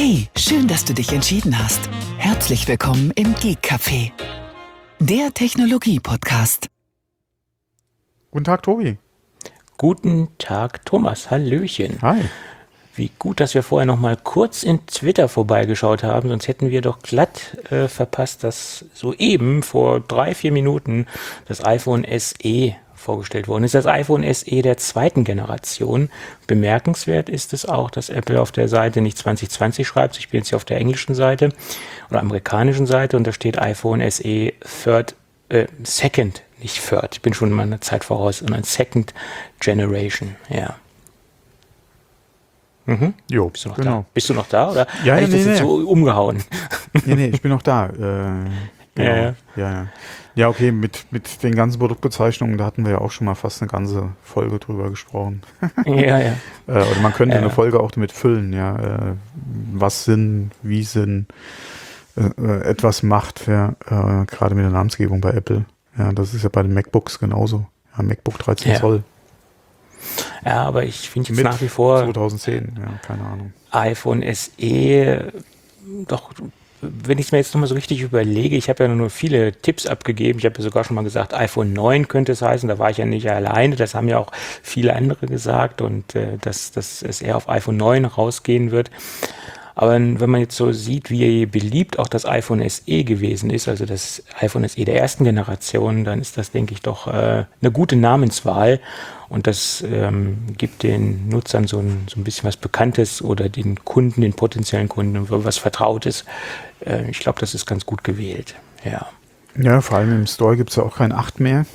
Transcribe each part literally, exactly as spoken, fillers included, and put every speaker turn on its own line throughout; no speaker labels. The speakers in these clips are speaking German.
Hey, schön, dass du dich entschieden hast. Herzlich willkommen im Geek Café, der Technologie-Podcast.
Guten Tag, Tobi.
Guten Tag, Thomas. Hallöchen.
Hi.
Wie gut, dass wir vorher noch mal kurz in Twitter vorbeigeschaut haben, sonst hätten wir doch glatt äh, verpasst, dass soeben vor drei, vier Minuten das iPhone S E vorgestellt worden ist. Das iPhone S E der zweiten Generation. Bemerkenswert ist es auch, dass Apple auf der Seite nicht zwanzig zwanzig schreibt. Ich bin jetzt hier auf der englischen Seite oder amerikanischen Seite und da steht iPhone S E Third, äh, Second, nicht Third. Ich bin schon mal eine Zeit voraus, sondern Second Generation, ja. Mhm.
Jo,
Bist du noch
genau.
da? Bist du noch da? Oder
Ja,
habe
ja,
ich das
nee,
jetzt
nee.
so umgehauen?
Nee, nee, ich bin noch da. Äh, genau.
Ja, ja.
ja, ja. Ja, okay, mit, mit den ganzen Produktbezeichnungen, da hatten wir ja auch schon mal fast eine ganze Folge drüber gesprochen.
Ja, ja.
Äh, oder man könnte
Ja.
eine Folge auch damit füllen, ja. Äh, was Sinn, wie Sinn äh, äh, etwas macht, ja, äh, gerade mit der Namensgebung bei Apple. Ja, das ist ja bei den MacBooks genauso. Ja, MacBook dreizehn
Ja.
Zoll.
Ja, aber ich finde jetzt
Mit
nach wie vor
zweitausendzehn, ja, keine Ahnung.
iPhone S E doch, wenn ich es mir jetzt nochmal so richtig überlege, ich habe ja nur viele Tipps abgegeben, ich habe ja sogar schon mal gesagt, iPhone neun könnte es heißen, da war ich ja nicht alleine, das haben ja auch viele andere gesagt und äh, dass, dass es eher auf iPhone neun rausgehen wird. Aber wenn man jetzt so sieht, wie beliebt auch das iPhone S E gewesen ist, also das iPhone S E der ersten Generation, dann ist das, denke ich, doch äh, eine gute Namenswahl. Und das ähm, gibt den Nutzern so ein, so ein bisschen was Bekanntes oder den Kunden, den potenziellen Kunden, was Vertrautes. Äh, ich glaube, das ist ganz gut gewählt. Ja.
Ja, vor allem im Store gibt es ja auch kein acht mehr.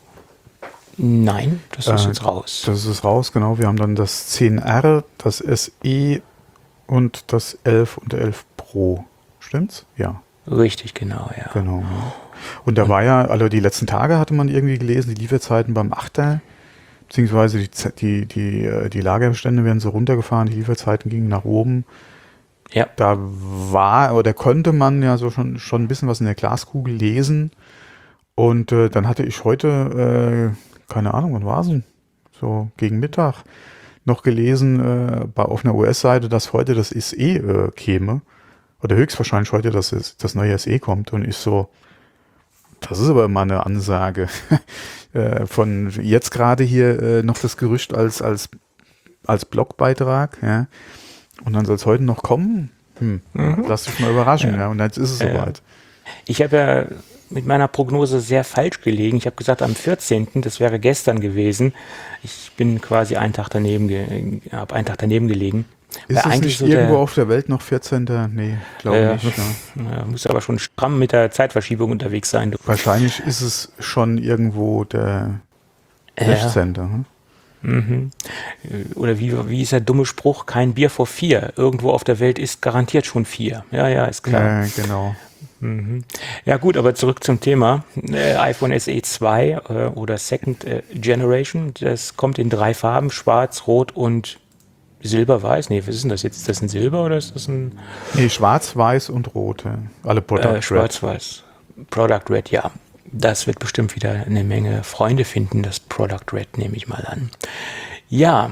Nein, das ist
Äh,
jetzt raus.
Das ist raus, genau. Wir haben dann das zehn R, das S E und das elf und elf Pro. Stimmt's? Ja,
Richtig, genau, ja.
genau. Ja. Und da war ja, also die letzten Tage hatte man irgendwie gelesen, die Lieferzeiten beim achter, beziehungsweise die, Z- die, die, äh, die Lagerbestände werden so runtergefahren, die Lieferzeiten gingen nach oben.
Ja,
Da war, oder konnte man ja so schon, schon ein bisschen was in der Glaskugel lesen. Und äh, dann hatte ich heute, äh, keine Ahnung, wann war es denn? So gegen Mittag noch gelesen äh, bei, auf einer U S-Seite, dass heute das S E äh, käme. Oder höchstwahrscheinlich heute das, das neue S E kommt. Und ich so, das ist aber immer eine Ansage. äh, von jetzt gerade hier äh, noch das Gerücht als, als, als Blogbeitrag. Ja. Und dann soll es heute noch kommen. Hm. Lass dich mal überraschen. Ja.
Ja.
Und jetzt ist es
Ja.
soweit.
ich habe ja mit meiner Prognose sehr falsch gelegen. Ich habe gesagt, am vierzehnten, das wäre gestern gewesen. Ich bin quasi einen Tag daneben, ge hab einen Tag daneben gelegen.
Ist
Weil
es nicht
so
irgendwo
der,
auf der Welt noch vierzehnter? Nee, glaube
äh,
nicht. Ja.
ja, muss aber schon stramm mit der Zeitverschiebung unterwegs sein. Du.
Wahrscheinlich ist es schon irgendwo der
Ja.
sechzehnte. Hm?
Mhm. Oder wie, wie ist der dumme Spruch? Kein Bier vor vier. Irgendwo auf der Welt ist garantiert schon vier. Ja, ja, ist klar.
Ja, genau.
Mhm. Ja gut, aber zurück zum Thema. Äh, iPhone S E zwei äh, oder Second äh, Generation, das kommt in drei Farben, schwarz, rot und silberweiß. Nee, was ist denn das jetzt? Ist das ein Silber oder ist das ein
Nee, schwarz, weiß und rot. ja. Alle Product
äh,
Red.
schwarz-weiß? Product Red, ja. Das wird bestimmt wieder eine Menge Freunde finden, das Product Red, nehme ich mal an. Ja,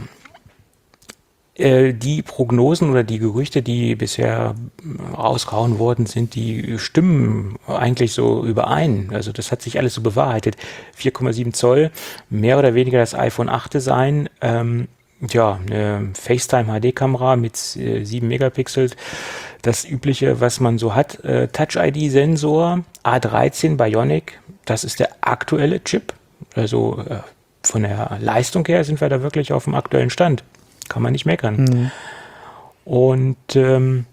äh, die Prognosen oder die Gerüchte, die bisher rausgehauen worden sind, die stimmen eigentlich so überein. Also das hat sich alles so bewahrheitet. vier Komma sieben Zoll, mehr oder weniger das iPhone acht Design. Ähm, ja, eine FaceTime H D-Kamera mit äh, sieben Megapixel. Das Übliche, was man so hat. Äh, Touch-I D-Sensor, A dreizehn Bionic. Das ist der aktuelle Chip. Also äh, von der Leistung her sind wir da wirklich auf dem aktuellen Stand. Kann man nicht meckern.
Mhm.
Und ähm,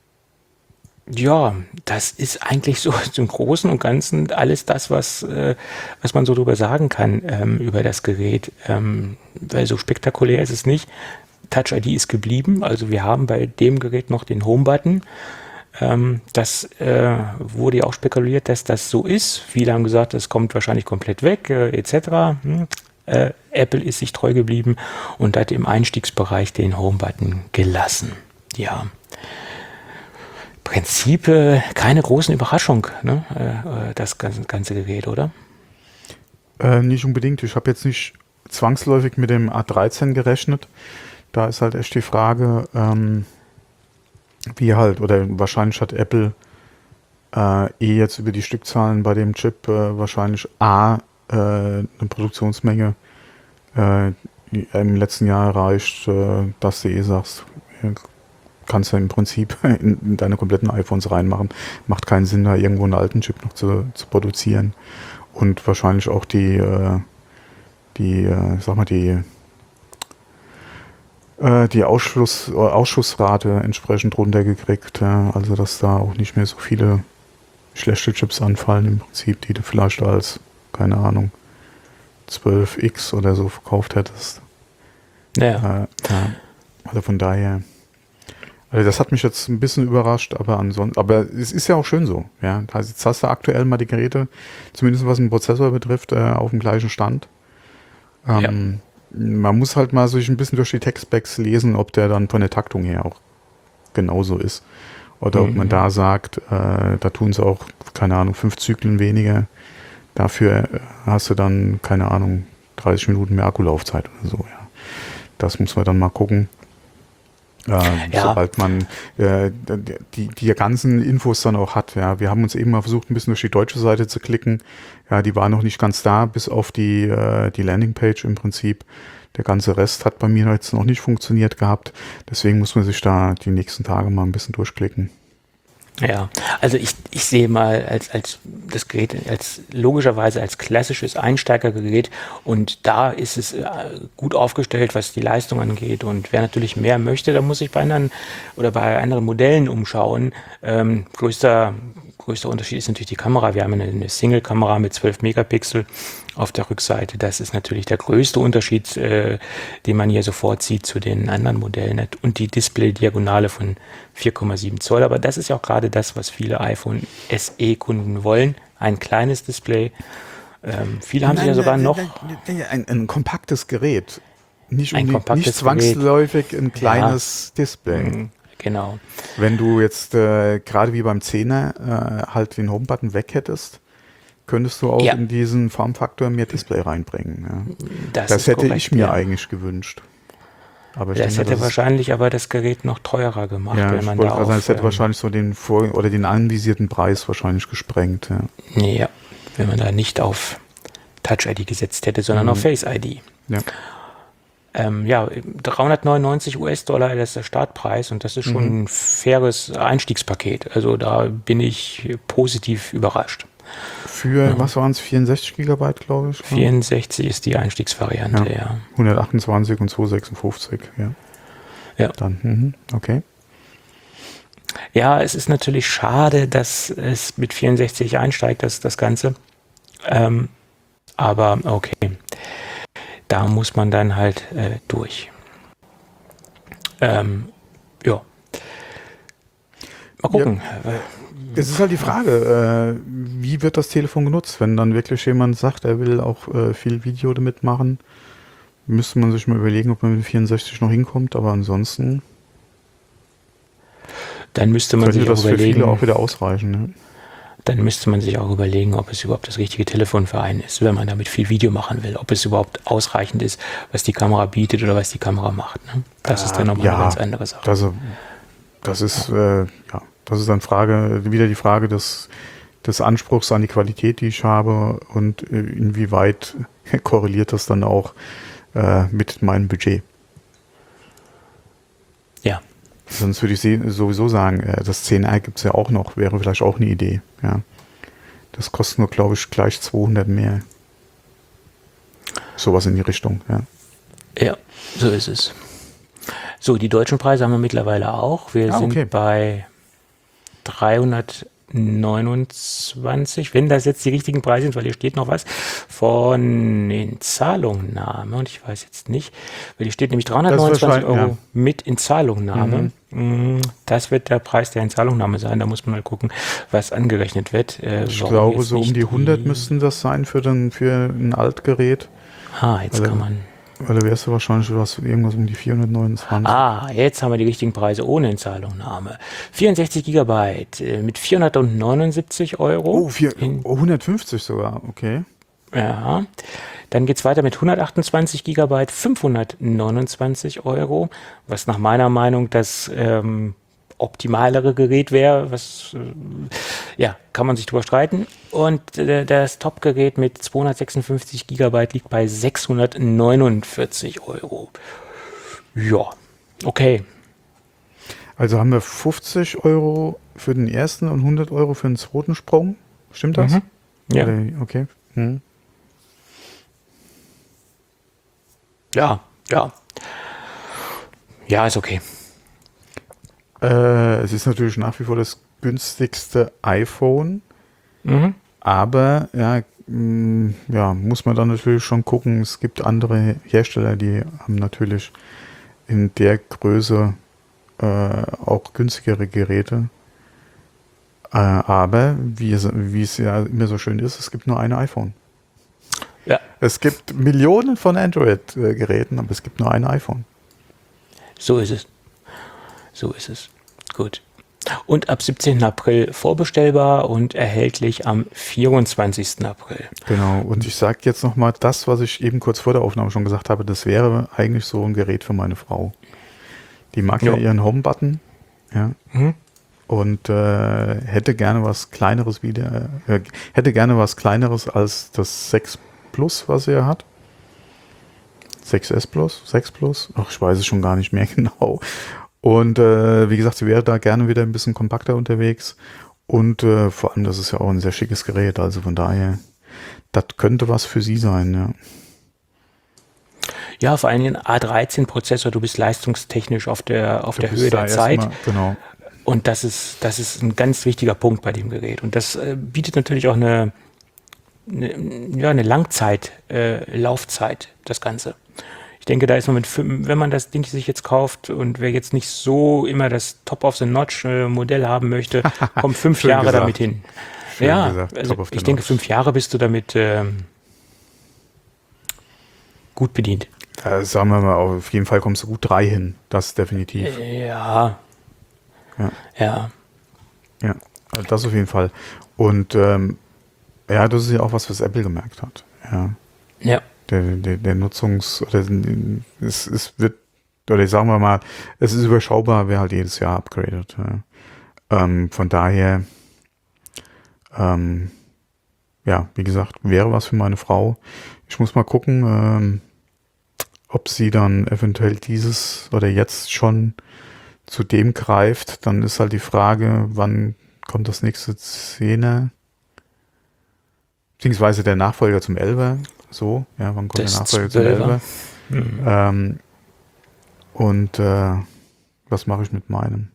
ja, das ist eigentlich so im Großen und Ganzen alles das, was, äh, was man so drüber sagen kann ähm, über das Gerät. Ähm, weil so spektakulär ist es nicht. Touch-I D ist geblieben. Also wir haben bei dem Gerät noch den Home-Button. Ähm, das äh, wurde ja auch spekuliert, dass das so ist. Viele haben gesagt, das kommt wahrscheinlich komplett weg, äh, et cetera. Hm. Äh, Apple ist sich treu geblieben und hat im Einstiegsbereich den Home-Button gelassen. Ja. Prinzip äh, keine großen Überraschung, ne? äh, das ganze, ganze Gerät, oder?
Äh, nicht unbedingt. Ich habe jetzt nicht zwangsläufig mit dem A dreizehn gerechnet. Da ist halt echt die Frage, ähm, wie halt, oder wahrscheinlich hat Apple äh, eh jetzt über die Stückzahlen bei dem Chip äh, wahrscheinlich A, äh, eine Produktionsmenge äh, im letzten Jahr erreicht, äh, dass du eh sagst, kannst du im Prinzip in, in deine kompletten iPhones reinmachen. Macht keinen Sinn, da irgendwo einen alten Chip noch zu, zu produzieren. Und wahrscheinlich auch die, äh, die, äh, sag mal, die, äh, die Ausschluss, Ausschussrate entsprechend runtergekriegt. Ja. Also, dass da auch nicht mehr so viele schlechte Chips anfallen im Prinzip, die du vielleicht als, keine Ahnung, zwölf X oder so verkauft hättest.
Ja.
Äh, ja. Also von daher, also das hat mich jetzt ein bisschen überrascht, aber ansonsten, aber es ist ja auch schön so, ja. Also jetzt hast du aktuell mal die Geräte, zumindest was den Prozessor betrifft, äh, auf dem gleichen Stand. Ähm, ja. Man muss halt mal sich ein bisschen durch die Tech-Specs lesen, ob der dann von der Taktung her auch genauso ist. Oder mhm. ob man da sagt, äh, da tun sie auch, keine Ahnung, fünf Zyklen weniger. Dafür hast du dann, keine Ahnung, dreißig Minuten mehr Akkulaufzeit oder so, ja. Das muss man dann mal gucken. Äh, ja. Sobald man äh, die, die ganzen Infos dann auch hat. Ja. Wir haben uns eben mal versucht, ein bisschen durch die deutsche Seite zu klicken. Ja, die war noch nicht ganz da, bis auf die, äh, die Landingpage im Prinzip. Der ganze Rest hat bei mir jetzt noch nicht funktioniert gehabt. Deswegen muss man sich da die nächsten Tage mal ein bisschen durchklicken.
Ja, also ich, ich sehe mal als, als das Gerät als logischerweise als klassisches Einsteigergerät, und da ist es äh, gut aufgestellt, was die Leistung angeht, und wer natürlich mehr möchte, da muss sich bei anderen oder bei anderen Modellen umschauen. Ähm, größter, größter Unterschied ist natürlich die Kamera. Wir haben eine, eine Single-Kamera mit zwölf Megapixel auf der Rückseite. Das ist natürlich der größte Unterschied, äh, den man hier sofort sieht zu den anderen Modellen, und die Display-Diagonale von vier Komma sieben Zoll. Aber das ist ja auch gerade das, was viele iPhone S E-Kunden wollen. Ein kleines Display. Ähm, viele haben sich ja sogar noch...
Ein, ein, ein kompaktes Gerät. Nicht,
ein
um
kompaktes
nicht zwangsläufig ein kleines ja. Display.
Mhm, genau.
Wenn du jetzt äh, gerade wie beim Zehner äh, halt den Home-Button weg hättest, könntest du auch ja. in diesen Formfaktor mehr Display reinbringen. Ja.
Das,
das hätte
korrekt,
ich mir
ja.
eigentlich gewünscht. Aber
das
denke,
hätte
das
wahrscheinlich aber das Gerät noch teurer gemacht,
ja,
wenn man
ich
da auf,
sagen, es hätte
ähm,
wahrscheinlich so den vor oder den anvisierten Preis wahrscheinlich gesprengt. Ja,
ja wenn man da nicht auf Touch I D gesetzt hätte, sondern mhm. auf Face I D.
Ja.
Ähm, ja, dreihundertneunundneunzig US-Dollar, das ist der Startpreis, und das ist schon mhm. ein faires Einstiegspaket. Also da bin ich positiv überrascht.
Für, ja. was waren es, vierundsechzig Gigabyte, glaube ich?
vierundsechzig ist die Einstiegsvariante, ja. ja.
hundertachtundzwanzig und zweihundertsechsundfünfzig, ja.
Ja.
Dann, mhm, okay.
Ja, es ist natürlich schade, dass es mit vierundsechzig einsteigt, das, das Ganze. Ähm, aber okay, da muss man dann halt äh, durch. Ähm, ja. Mal gucken.
Ja. Es ist halt die Frage, äh, wie wird das Telefon genutzt? Wenn dann wirklich jemand sagt, er will auch äh, viel Video damit machen, müsste man sich mal überlegen, ob man mit vierundsechzig noch hinkommt, aber ansonsten
dann müsste man sich
das
auch überlegen,
für viele auch wieder ausreichen. Ne?
Dann müsste man sich auch überlegen, ob es überhaupt das richtige Telefon für einen ist, wenn man damit viel Video machen will, ob es überhaupt ausreichend ist, was die Kamera bietet oder was die Kamera macht. Ne? Das äh, ist dann nochmal ja, eine ganz andere Sache.
Das, das ist äh, ja Das ist dann Frage, wieder die Frage des, des Anspruchs an die Qualität, die ich habe, und inwieweit korreliert das dann auch äh, mit meinem Budget.
Ja.
Sonst würde ich sowieso sagen, äh, das zehn R gibt es ja auch noch, wäre vielleicht auch eine Idee. Ja. Das kostet nur, glaube ich, gleich zweihundert mehr. Sowas in die Richtung, ja.
Ja, so ist es. So, die deutschen Preise haben wir mittlerweile auch. Wir
ah,
sind
okay.
bei dreihundertneunundzwanzig, wenn das jetzt die richtigen Preise sind, weil hier steht noch was von Inzahlungnahme, und ich weiß jetzt nicht, weil hier steht nämlich dreihundertneunundzwanzig Euro ja. mit Inzahlungnahme. Mhm. Das wird der Preis der Inzahlungnahme sein, da muss man mal gucken, was angerechnet wird. Äh,
ich glaube, so um die hundert müssten das sein für, den, für ein Altgerät.
Ah, jetzt also, kann man...
Weil da wärst du wahrscheinlich was, irgendwas um die vierhundertneunundzwanzig.
Ah, jetzt haben wir die richtigen Preise ohne Inzahlungnahme. vierundsechzig Gigabyte äh, mit vierhundertneunundsiebzig Euro.
Oh, vier, oh, hundertfünfzig sogar, okay.
Ja, dann geht es weiter mit hundertachtundzwanzig Gigabyte, fünfhundertneunundzwanzig Euro, was nach meiner Meinung das ähm, optimalere Gerät wäre, was, äh, ja, kann man sich drüber streiten. Und äh, das Top-Gerät mit zweihundertsechsundfünfzig Gigabyte liegt bei sechshundertneunundvierzig Euro. Ja, okay.
Also haben wir fünfzig Euro für den ersten und hundert Euro für den zweiten Sprung. Stimmt das?
Mhm. Ja.
Oder, okay. Hm.
Ja, ja. Ja, ist okay.
Äh, es ist natürlich nach wie vor das günstigste iPhone,
Mhm.
aber ja, mh, ja, muss man dann natürlich schon gucken. Es gibt andere Hersteller, die haben natürlich in der Größe äh, auch günstigere Geräte. Äh, aber wie es, wie es ja immer so schön ist, es gibt nur ein iPhone.
Ja,
Es gibt Millionen von Android-Geräten, aber es gibt nur ein iPhone.
so ist es. So ist es. Gut. Und ab siebzehnten April vorbestellbar und erhältlich am vierundzwanzigsten April.
Genau, und ich sage jetzt nochmal das, was ich eben kurz vor der Aufnahme schon gesagt habe, das wäre eigentlich so ein Gerät für meine Frau. Die mag ja,
Ja.
ihren Home-Button, ja,
Mhm.
und äh, hätte gerne was Kleineres wieder, äh, hätte gerne was Kleineres als das sechs Plus, was er hat. sechs S Plus, sechs Plus, ach, ich weiß es schon gar nicht mehr genau. Und äh, wie gesagt, sie wäre da gerne wieder ein bisschen kompakter unterwegs und äh, vor allem, das ist ja auch ein sehr schickes Gerät, also von daher, das könnte was für sie sein, ja.
Ja, vor allem den A dreizehn Prozessor, du bist leistungstechnisch auf der, auf
Du
der
bist
Höhe
da
der Zeit.
erstmal- Genau.
Und das ist, das ist ein ganz wichtiger Punkt bei dem Gerät. Und das äh, bietet natürlich auch eine, eine, ja, eine Langzeit, äh, Laufzeit, das Ganze. Ich denke, da ist man mit, fünf- wenn man das Ding sich jetzt kauft und wer jetzt nicht so immer das Top-of-the-Notch-Modell haben möchte, kommt fünf
Schön
Jahre
gesagt.
damit hin.
Schön
ja,
gesagt,
also
top of the
ich denke,
notch.
fünf Jahre bist du damit ähm, gut bedient.
Äh, sagen wir mal, auf jeden Fall kommst du gut drei hin, das definitiv.
Ja,
Ja.
ja.
Ja, also das auf jeden Fall. Und ähm, ja, das ist ja auch was, was Apple gemerkt hat. Ja,
Ja.
der, der, der Nutzungs, oder es, es wird, oder sagen wir mal, es ist überschaubar, wer halt jedes Jahr upgradet. Ja. Ähm, von daher, ähm, ja, wie gesagt, wäre was für meine Frau. Ich muss mal gucken, ähm, ob sie dann eventuell dieses oder jetzt schon zu dem greift. Dann ist halt die Frage, wann kommt das nächste Zehner? Beziehungsweise der Nachfolger zum Elfer. So, ja, wann kommt
Das
der Nachfolger zum
Zwölfer.
Elfer?
Mhm.
Ähm, und äh, was mache ich mit meinem?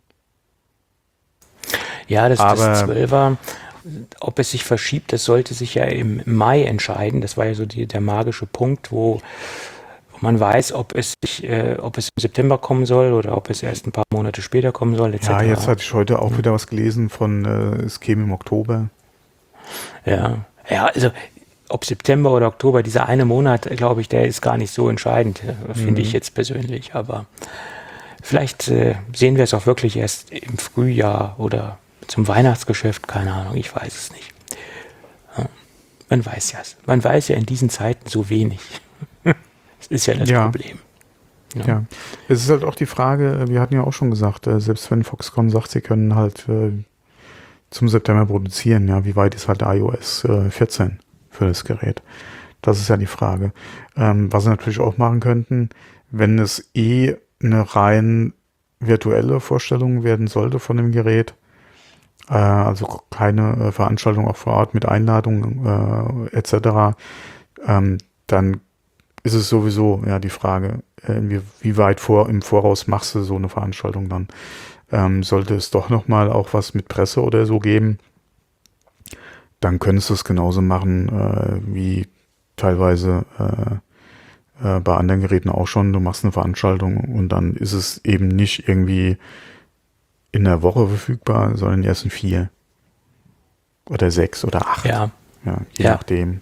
Ja, das,
Aber-
das Zwölfer, ob es sich verschiebt, das sollte sich ja im Mai entscheiden. Das war ja so die, der magische Punkt, wo, wo man weiß, ob es, sich, äh, ob es im September kommen soll oder ob es erst ein paar Monate später kommen soll, et cetera.
Ja, jetzt hatte ich heute auch wieder was gelesen von, äh, es käme im Oktober.
Ja, ja, also ob September oder Oktober, dieser eine Monat, glaube ich, der ist gar nicht so entscheidend, äh, finde ich jetzt persönlich. Aber vielleicht äh, sehen wir es auch wirklich erst im Frühjahr oder zum Weihnachtsgeschäft, keine Ahnung, ich weiß es nicht. Ja, man weiß ja, man weiß ja in diesen Zeiten so wenig. Das ist ja das
Ja.
Problem. Ja.
Ja, es ist halt auch die Frage, wir hatten ja auch schon gesagt, äh, selbst wenn Foxconn sagt, sie können halt äh, zum September produzieren, ja, wie weit ist halt iOS äh, vierzehn für das Gerät? Das ist ja die Frage. Ähm, was sie natürlich auch machen könnten, wenn es eh eine rein virtuelle Vorstellung werden sollte von dem Gerät, äh, also keine äh, Veranstaltung auch vor Ort mit Einladung äh, et cetera, ähm, dann ist es sowieso ja die Frage, äh, wie, wie weit vor im Voraus machst du so eine Veranstaltung dann? Ähm, sollte es doch nochmal auch was mit Presse oder so geben, dann könntest du es genauso machen äh, wie teilweise äh, äh, bei anderen Geräten auch schon. Du machst eine Veranstaltung und dann ist es eben nicht irgendwie in der Woche verfügbar, sondern erst in vier oder sechs oder acht.
Ja.
Ja, je
Ja.
nachdem.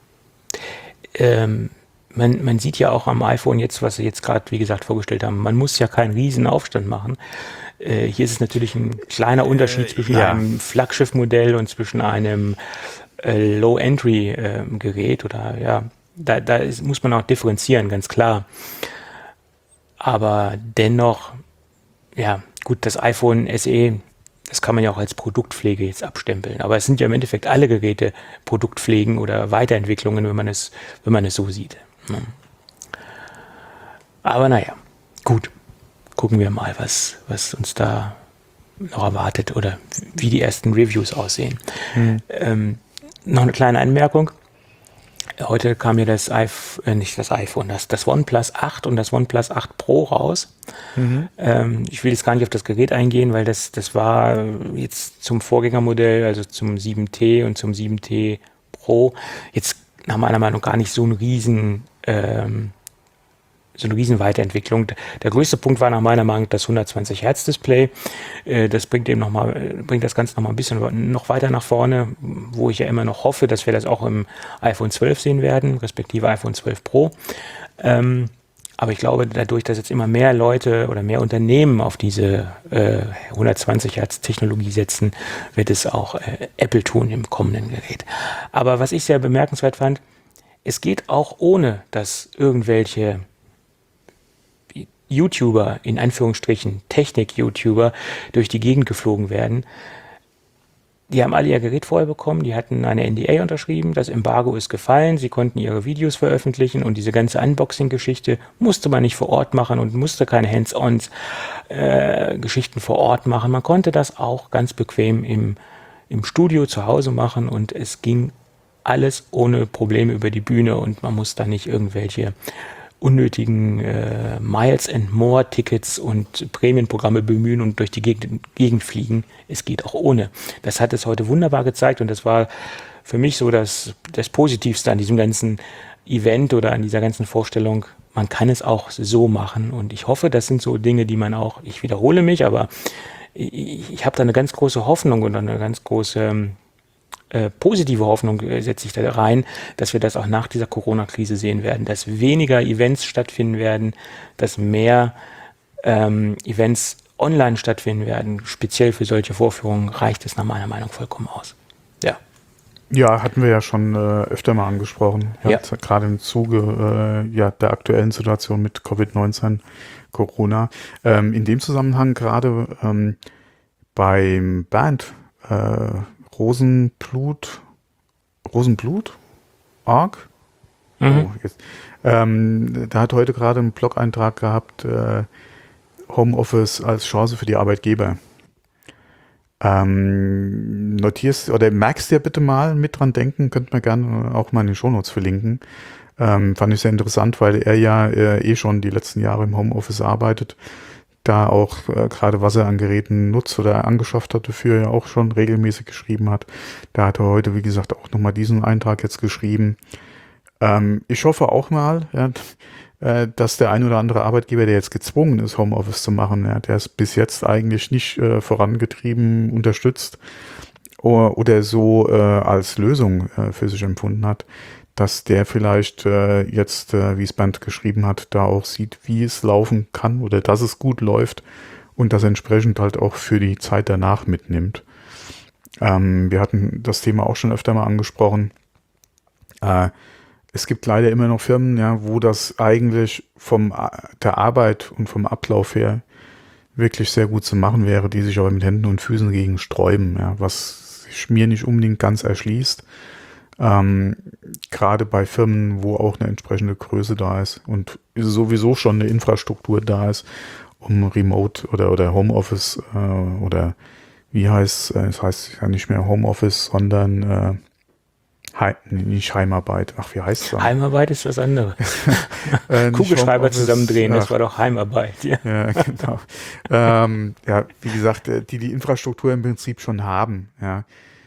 Ähm, man, man sieht ja auch am iPhone jetzt, was sie jetzt gerade, wie gesagt, vorgestellt haben, man muss ja keinen riesen Aufstand machen. Äh, hier ist es natürlich ein kleiner Unterschied zwischen
ja.
einem Flaggschiff-Modell und zwischen einem äh, Low-Entry-Gerät oder ja, da, da ist, muss man auch differenzieren, ganz klar. Aber dennoch, ja, gut, das iPhone S E, das kann man ja auch als Produktpflege jetzt abstempeln. Aber es sind ja im Endeffekt alle Geräte Produktpflegen oder Weiterentwicklungen, wenn man es, wenn man es so sieht. Aber naja, gut. Gucken wir mal, was, was uns da noch erwartet oder wie die ersten Reviews aussehen. Mhm. Ähm, noch eine kleine Anmerkung. Heute kam ja das iPhone, äh, nicht das iPhone, das, das OnePlus acht und das OnePlus acht Pro raus. Mhm. Ähm, ich will jetzt gar nicht auf das Gerät eingehen, weil das, das war jetzt zum Vorgängermodell, also zum sieben T und zum sieben T Pro, jetzt nach meiner Meinung gar nicht so ein riesen ähm, so eine riesen Weiterentwicklung. Der größte Punkt war nach meiner Meinung das hundertzwanzig Hertz Display. Das bringt eben noch mal, bringt das Ganze noch mal ein bisschen noch weiter nach vorne, wo ich ja immer noch hoffe, dass wir das auch im iPhone zwölf sehen werden, respektive iPhone zwölf Pro. Ähm, aber ich glaube, dadurch, dass jetzt immer mehr Leute oder mehr Unternehmen auf diese äh, hundertzwanzig Hertz Technologie setzen, wird es auch äh, Apple tun im kommenden Gerät. Aber was ich sehr bemerkenswert fand, es geht auch ohne, dass irgendwelche YouTuber, in Anführungsstrichen Technik-YouTuber, durch die Gegend geflogen werden. Die haben alle ihr Gerät vorher bekommen, die hatten eine N D A unterschrieben, das Embargo ist gefallen, sie konnten ihre Videos veröffentlichen und diese ganze Unboxing-Geschichte musste man nicht vor Ort machen und musste keine Hands-on-Geschichten äh, vor Ort machen. Man konnte das auch ganz bequem im, im Studio zu Hause machen und es ging alles ohne Probleme über die Bühne und man muss da nicht irgendwelche unnötigen äh, Miles and More Tickets und Prämienprogramme bemühen und durch die Gegend, Gegend fliegen. Es geht auch ohne. Das hat es heute wunderbar gezeigt und das war für mich so das, das Positivste an diesem ganzen Event oder an dieser ganzen Vorstellung. Man kann es auch so machen und ich hoffe, das sind so Dinge, die man auch, ich wiederhole mich, aber ich, ich habe da eine ganz große Hoffnung und eine ganz große Äh, positive Hoffnung äh, setze ich da rein, dass wir das auch nach dieser Corona-Krise sehen werden, dass weniger Events stattfinden werden, dass mehr ähm, Events online stattfinden werden. Speziell für solche Vorführungen reicht es nach meiner Meinung vollkommen aus. Ja.
Ja, hatten wir ja schon äh, öfter mal angesprochen. Ja. Gerade im Zuge äh, ja, der aktuellen Situation mit Covid neunzehn, Corona. Ähm, in dem Zusammenhang gerade ähm, beim Band äh, Rosenblut, Rosenblut? Arc? Mhm. Oh, jetzt. Ähm, da hat heute gerade einen Blog-Eintrag gehabt, äh, Homeoffice als Chance für die Arbeitgeber. Ähm, notierst oder merkst dir bitte mal mit dran denken, könnt man gerne auch mal in den Shownotes verlinken. Ähm, fand ich sehr interessant, weil er ja äh, eh schon die letzten Jahre im Homeoffice arbeitet. Da auch äh, gerade was er an Geräten nutzt oder angeschafft hat, dafür ja auch schon regelmäßig geschrieben hat. Da hat er heute, wie gesagt, auch nochmal diesen Eintrag jetzt geschrieben. Ähm, ich hoffe auch mal, ja, äh, dass der ein oder andere Arbeitgeber, der jetzt gezwungen ist, Homeoffice zu machen, ja, der es bis jetzt eigentlich nicht äh, vorangetrieben, unterstützt oder, oder so äh, als Lösung äh, für sich empfunden hat, dass der vielleicht äh, jetzt, äh, wie es Bernd geschrieben hat, da auch sieht, wie es laufen kann oder dass es gut läuft und das entsprechend halt auch für die Zeit danach mitnimmt. Ähm, wir hatten das Thema auch schon öfter mal angesprochen. Äh, es gibt leider immer noch Firmen, ja, wo das eigentlich vom der Arbeit und vom Ablauf her wirklich sehr gut zu machen wäre, die sich aber mit Händen und Füßen gegen sträuben, ja, was sich mir nicht unbedingt ganz erschließt. Ähm, gerade bei Firmen, wo auch eine entsprechende Größe da ist und sowieso schon eine Infrastruktur da ist, um Remote oder, oder Homeoffice äh, oder wie heißt es, äh, heißt ja nicht mehr Homeoffice, sondern äh, Heim, nicht Heimarbeit. Ach, wie heißt es dann?
Heimarbeit ist was anderes. äh, Kugelschreiber zusammendrehen, ach, das war doch Heimarbeit. Ja,
ja genau. ähm, ja, wie gesagt, die die Infrastruktur im Prinzip schon haben, ja.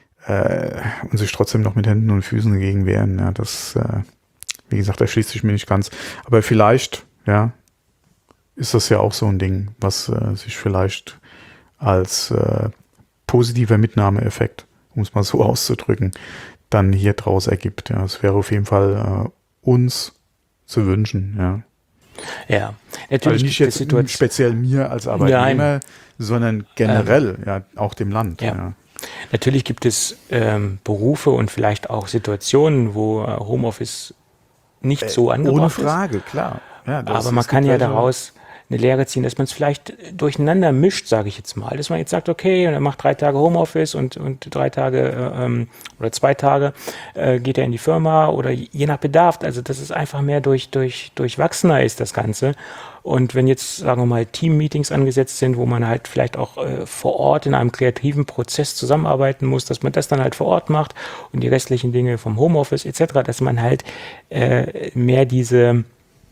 Äh, und sich trotzdem noch mit Händen und Füßen dagegen wehren. Ja, das, äh, wie gesagt, erschließt sich mir nicht ganz. Aber vielleicht, ja, ist das ja auch so ein Ding, was äh, sich vielleicht als äh, positiver Mitnahmeeffekt, um es mal so auszudrücken, dann hier draus ergibt. Ja, es wäre auf jeden Fall äh, uns zu wünschen. Ja,
ja, natürlich
also nicht jetzt Situation speziell mir als Arbeitnehmer, Nein. sondern generell, ähm, ja, auch dem Land.
Ja.
Ja.
Natürlich gibt es ähm, Berufe und vielleicht auch Situationen, wo äh, Homeoffice nicht so angebracht ist.
Ohne Frage, ist. Klar.
Ja, das Aber man kann ja daraus eine Lehre ziehen, dass man es vielleicht durcheinander mischt, sage ich jetzt mal. Dass man jetzt sagt, okay, und er macht drei Tage Homeoffice und, und drei Tage ähm, oder zwei Tage äh, geht er in die Firma oder je nach Bedarf. Also dass es einfach mehr durch, durch, durchwachsener ist, das Ganze. Und wenn jetzt, sagen wir mal, Team-Meetings angesetzt sind, wo man halt vielleicht auch äh, vor Ort in einem kreativen Prozess zusammenarbeiten muss, dass man das dann halt vor Ort macht und die restlichen Dinge vom Homeoffice et cetera, dass man halt äh, mehr diese,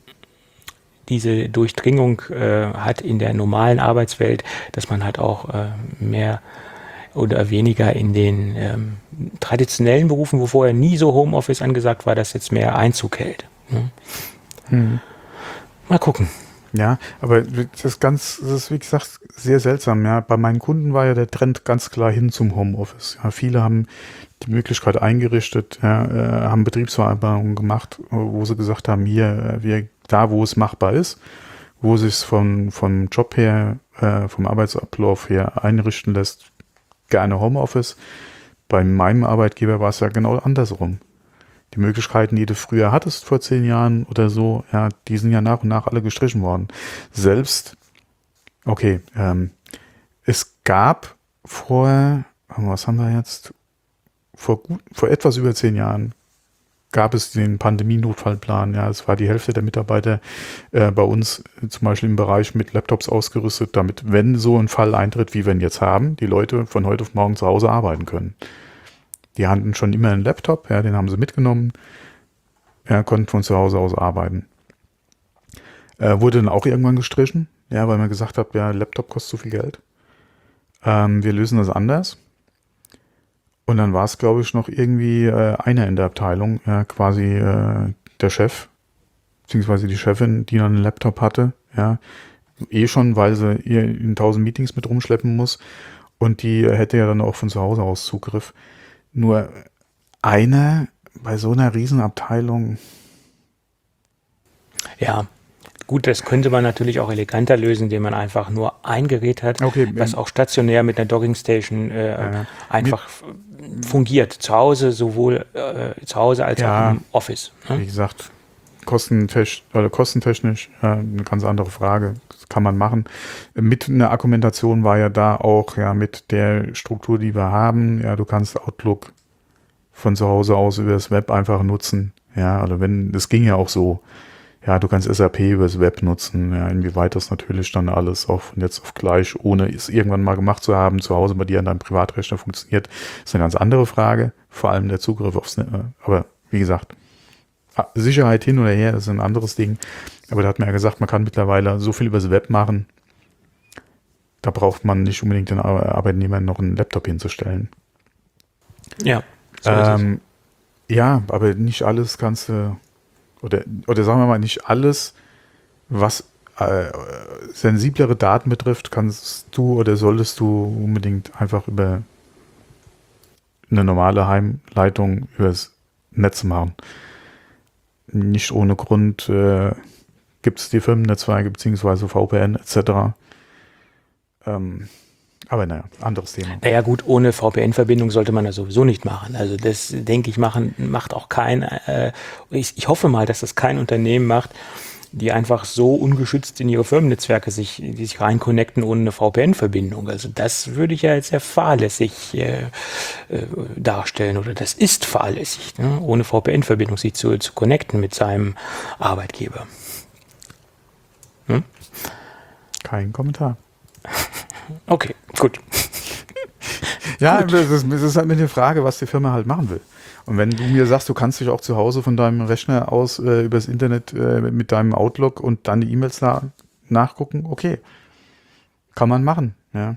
diese Durchdringung äh, hat in der normalen Arbeitswelt, dass man halt auch äh, mehr oder weniger in den ähm, traditionellen Berufen, wo vorher nie so Homeoffice angesagt war, dass jetzt mehr Einzug hält. Ne?
Hm.
Mal gucken.
Ja, aber das ist ganz, das ist wie gesagt sehr seltsam. Ja, bei meinen Kunden war ja der Trend ganz klar hin zum Homeoffice. Ja, viele haben die Möglichkeit eingerichtet, ja, äh, haben Betriebsvereinbarungen gemacht, wo sie gesagt haben, hier, wir, da wo es machbar ist, wo es sich vom, vom Job her, äh, vom Arbeitsablauf her einrichten lässt, gerne Homeoffice. Bei meinem Arbeitgeber war es ja genau andersrum. Die Möglichkeiten, die du früher hattest vor zehn Jahren oder so, ja, die sind ja nach und nach alle gestrichen worden. Selbst, okay, ähm, es gab vor, was haben wir jetzt, vor, gut, vor etwas über zehn Jahren gab es den Pandemie-Notfallplan. Ja, es war die Hälfte der Mitarbeiter äh, bei uns zum Beispiel im Bereich mit Laptops ausgerüstet, damit, wenn so ein Fall eintritt, wie wir ihn jetzt haben, die Leute von heute auf morgen zu Hause arbeiten können. Die hatten schon immer einen Laptop, ja, den haben sie mitgenommen, ja, konnten von zu Hause aus arbeiten. Äh, wurde dann auch irgendwann gestrichen, ja, weil man gesagt hat, ja, Laptop kostet zu viel Geld. Ähm, wir lösen das anders. Und dann war es, glaube ich, noch irgendwie äh, einer in der Abteilung, ja, quasi äh, der Chef, beziehungsweise die Chefin, die noch einen Laptop hatte, ja, eh schon, weil sie ihr in tausend Meetings mit rumschleppen muss und die hätte ja dann auch von zu Hause aus Zugriff. Nur einer bei so einer Riesenabteilung.
Ja, gut, das könnte man natürlich auch eleganter lösen, indem man einfach nur ein Gerät hat,
Okay,
was auch stationär mit einer Dockingstation äh,
Ja.
einfach f- fungiert. Zu Hause, sowohl äh, zu Hause als
Ja.
auch im Office. Ne?
Wie gesagt, kostentechnisch, oder kostentechnisch äh, eine ganz andere Frage. Das kann man machen. Mit einer Argumentation war ja da auch, ja, mit der Struktur, die wir haben, ja, du kannst Outlook von zu Hause aus über das Web einfach nutzen. Ja, oder wenn, das ging ja auch so. Ja, du kannst S A P über das Web nutzen. Ja, inwieweit das natürlich dann alles auch von jetzt auf gleich, ohne es irgendwann mal gemacht zu haben, zu Hause bei dir an deinem Privatrechner funktioniert, ist eine ganz andere Frage. Vor allem der Zugriff aufs Netz. Aber wie gesagt, Sicherheit hin oder her, das ist ein anderes Ding. Aber da hat man ja gesagt, man kann mittlerweile so viel über das Web machen. Da braucht man nicht unbedingt den Arbeitnehmern noch einen Laptop hinzustellen.
Ja, so ist es.
Ähm, ja, aber nicht alles kannst du, oder, oder sagen wir mal, nicht alles, was äh, sensiblere Daten betrifft, kannst du oder solltest du unbedingt einfach über eine normale Heimleitung übers Netz machen. Nicht ohne Grund äh, gibt es die Firmennetzwerke beziehungsweise V P N et cetera. Ähm, aber naja, anderes Thema.
Naja gut, ohne V P N-Verbindung sollte man das sowieso nicht machen. Also das, denke ich, machen, macht auch kein, äh, ich, ich hoffe mal, dass das kein Unternehmen macht, die einfach so ungeschützt in ihre Firmennetzwerke sich, die sich rein connecten ohne eine V P N-Verbindung. Also das würde ich ja jetzt sehr fahrlässig äh, äh, darstellen oder das ist fahrlässig, ne? Ohne V P N-Verbindung sich zu, zu connecten mit seinem Arbeitgeber. Hm?
Kein Kommentar.
Okay, gut.
Ja, das ist, das ist halt eine Frage, was die Firma halt machen will. Und wenn du mir sagst, du kannst dich auch zu Hause von deinem Rechner aus äh, übers Internet äh, mit deinem Outlook und dann die E-Mails na nachgucken, okay. Kann man machen, ja.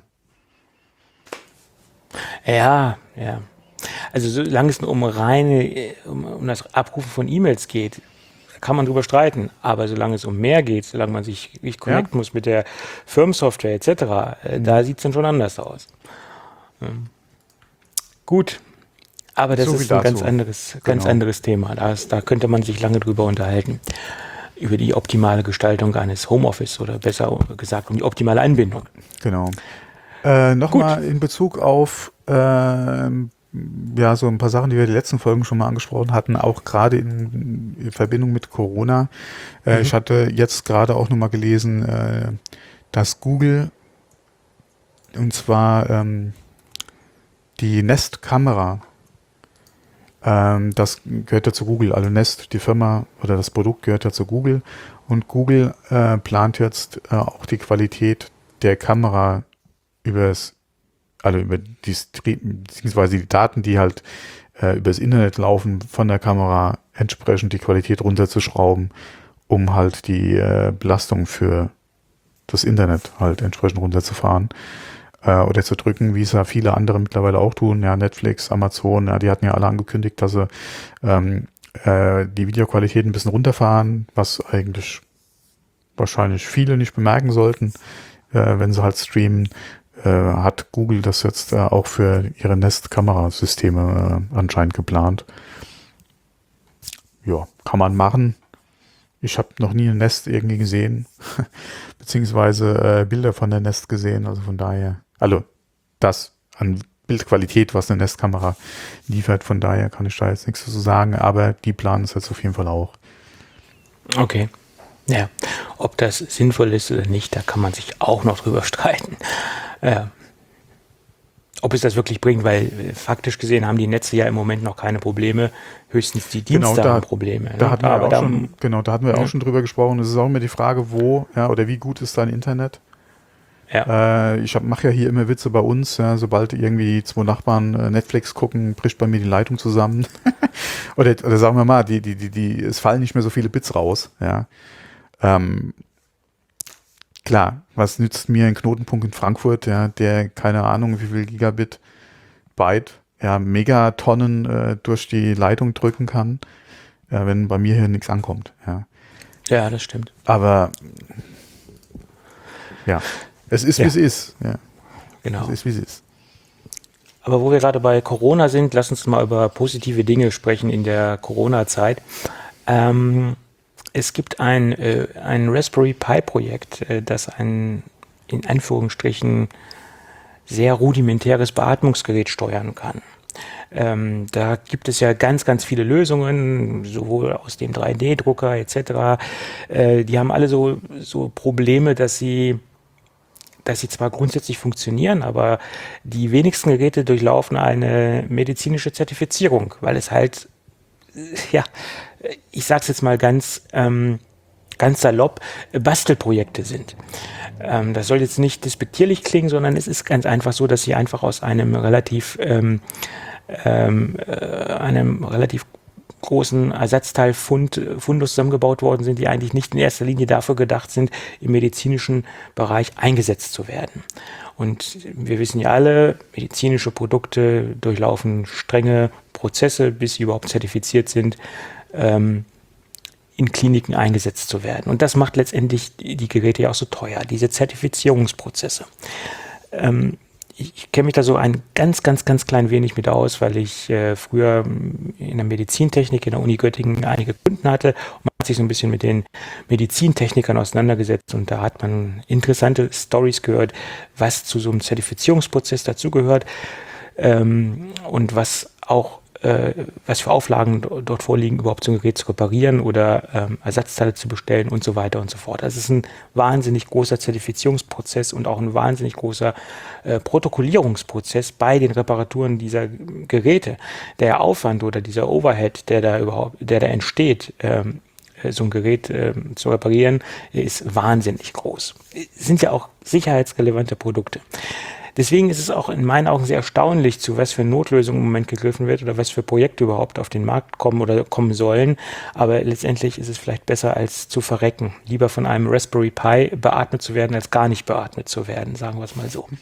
Ja, ja. Also solange es nur um reine, um, um das Abrufen von E-Mails geht, kann man drüber streiten. Aber solange es um mehr geht, solange man sich nicht connecten
Ja.
muss mit der Firmensoftware et cetera, äh, da sieht es dann schon anders aus. Ähm, gut. Aber das
So viel
ist ein ganz
dazu.
anderes, ganz
Genau.
anderes Thema. Das, da könnte man sich lange drüber unterhalten. Über die optimale Gestaltung eines Homeoffice oder besser gesagt um die optimale Anbindung.
Genau. Äh, Nochmal in Bezug auf ähm, ja so ein paar Sachen, die wir in den letzten Folgen schon mal angesprochen hatten, auch gerade in, in Verbindung mit Corona. Äh,
Mhm.
Ich hatte jetzt gerade auch nochmal gelesen, äh, dass Google, und zwar ähm, die Nest-Kamera, ähm, das gehört ja zu Google, also Nest, die Firma oder das Produkt gehört ja zu Google, und Google äh, plant jetzt äh, auch die Qualität der Kamera übers, also über die Stream, beziehungsweise die Daten, die halt äh, übers Internet laufen, von der Kamera entsprechend die Qualität runterzuschrauben, um halt die äh, Belastung für das Internet halt entsprechend runterzufahren äh, oder zu drücken, wie es ja viele andere mittlerweile auch tun. Ja, Netflix, Amazon, ja, die hatten ja alle angekündigt, dass sie ähm, äh, die Videoqualität ein bisschen runterfahren, was eigentlich wahrscheinlich viele nicht bemerken sollten, äh, wenn sie halt streamen. Äh, hat Google das jetzt äh, auch für ihre Nest-Kamerasysteme äh, anscheinend geplant. Ja, kann man machen. Ich habe noch nie ein Nest irgendwie gesehen, beziehungsweise äh, Bilder von der Nest gesehen, also von daher, also das an Bildqualität, was eine Nest-Kamera liefert, von daher kann ich da jetzt nichts dazu sagen, aber die planen es jetzt auf jeden Fall auch.
Okay. Ja, ob das sinnvoll ist oder nicht, da kann man sich auch noch drüber streiten. Äh, ob es das wirklich bringt, weil äh, faktisch gesehen haben die Netze ja im Moment noch keine Probleme, höchstens die Dienste
Genau, da-
haben Probleme.
Da
ne?
hatten wir
Aber
auch
da-
schon, genau, da hatten wir
Ja.
auch schon drüber gesprochen. Es ist auch immer die Frage, wo, ja, oder wie gut ist dein Internet?
Ja.
Äh, ich mache ja hier immer Witze bei uns, ja, sobald irgendwie zwei Nachbarn äh, Netflix gucken, bricht bei mir die Leitung zusammen. oder, oder sagen wir mal, die, die, die, die, es fallen nicht mehr so viele Bits raus, ja. Ähm, klar, was nützt mir ein Knotenpunkt in Frankfurt, ja, der, keine Ahnung, wie viel Gigabit, Byte, ja, Megatonnen äh, durch die Leitung drücken kann, ja, wenn bei mir hier nichts ankommt, ja.
ja, das stimmt.
Aber ja, es ist,
Ja.
wie es ist, ja.
Genau.
Es ist, wie es ist.
Aber wo wir gerade bei Corona sind, lass uns mal über positive Dinge sprechen in der Corona-Zeit. Ähm, es gibt ein, äh, ein Raspberry Pi-Projekt, äh, das ein in Anführungsstrichen sehr rudimentäres Beatmungsgerät steuern kann. Ähm, da gibt es ja ganz, ganz viele Lösungen, sowohl aus dem drei D Drucker et cetera. Äh, die haben alle so, so Probleme, dass sie dass sie zwar grundsätzlich funktionieren, aber die wenigsten Geräte durchlaufen eine medizinische Zertifizierung, weil es halt, äh, ja, ich sag's jetzt mal ganz, ähm, ganz salopp, äh, Bastelprojekte sind. Ähm, das soll jetzt nicht despektierlich klingen, sondern es ist ganz einfach so, dass sie einfach aus einem relativ, ähm, ähm, äh, einem relativ großen Ersatzteilfund Fundus zusammengebaut worden sind, die eigentlich nicht in erster Linie dafür gedacht sind, im medizinischen Bereich eingesetzt zu werden. Und wir wissen ja alle, medizinische Produkte durchlaufen strenge Prozesse, bis sie überhaupt zertifiziert sind, ähm, in Kliniken eingesetzt zu werden. Und das macht letztendlich die, die Geräte ja auch so teuer, diese Zertifizierungsprozesse. Ähm, Ich, ich kenne mich da so ein ganz, ganz, ganz klein wenig mit aus, weil ich äh, früher in der Medizintechnik in der Uni Göttingen einige Kunden hatte und man hat sich so ein bisschen mit den Medizintechnikern auseinandergesetzt und da hat man interessante Stories gehört, was zu so einem Zertifizierungsprozess dazugehört ähm, und was auch äh, was für Auflagen do- dort vorliegen, überhaupt so ein Gerät zu reparieren oder ähm, Ersatzteile zu bestellen und so weiter und so fort. Das ist ein wahnsinnig großer Zertifizierungsprozess und auch ein wahnsinnig großer äh, Protokollierungsprozess bei den Reparaturen dieser Geräte. Der Aufwand oder dieser Overhead, der da überhaupt, der da entsteht, ähm, so ein Gerät ähm, zu reparieren, ist wahnsinnig groß. Sind ja auch sicherheitsrelevante Produkte. Deswegen ist es auch in meinen Augen sehr erstaunlich, zu was für Notlösungen im Moment gegriffen wird oder was für Projekte überhaupt auf den Markt kommen oder kommen sollen. Aber letztendlich ist es vielleicht besser, als zu verrecken. Lieber von einem Raspberry Pi beatmet zu werden, als gar nicht beatmet zu werden, sagen wir es mal so.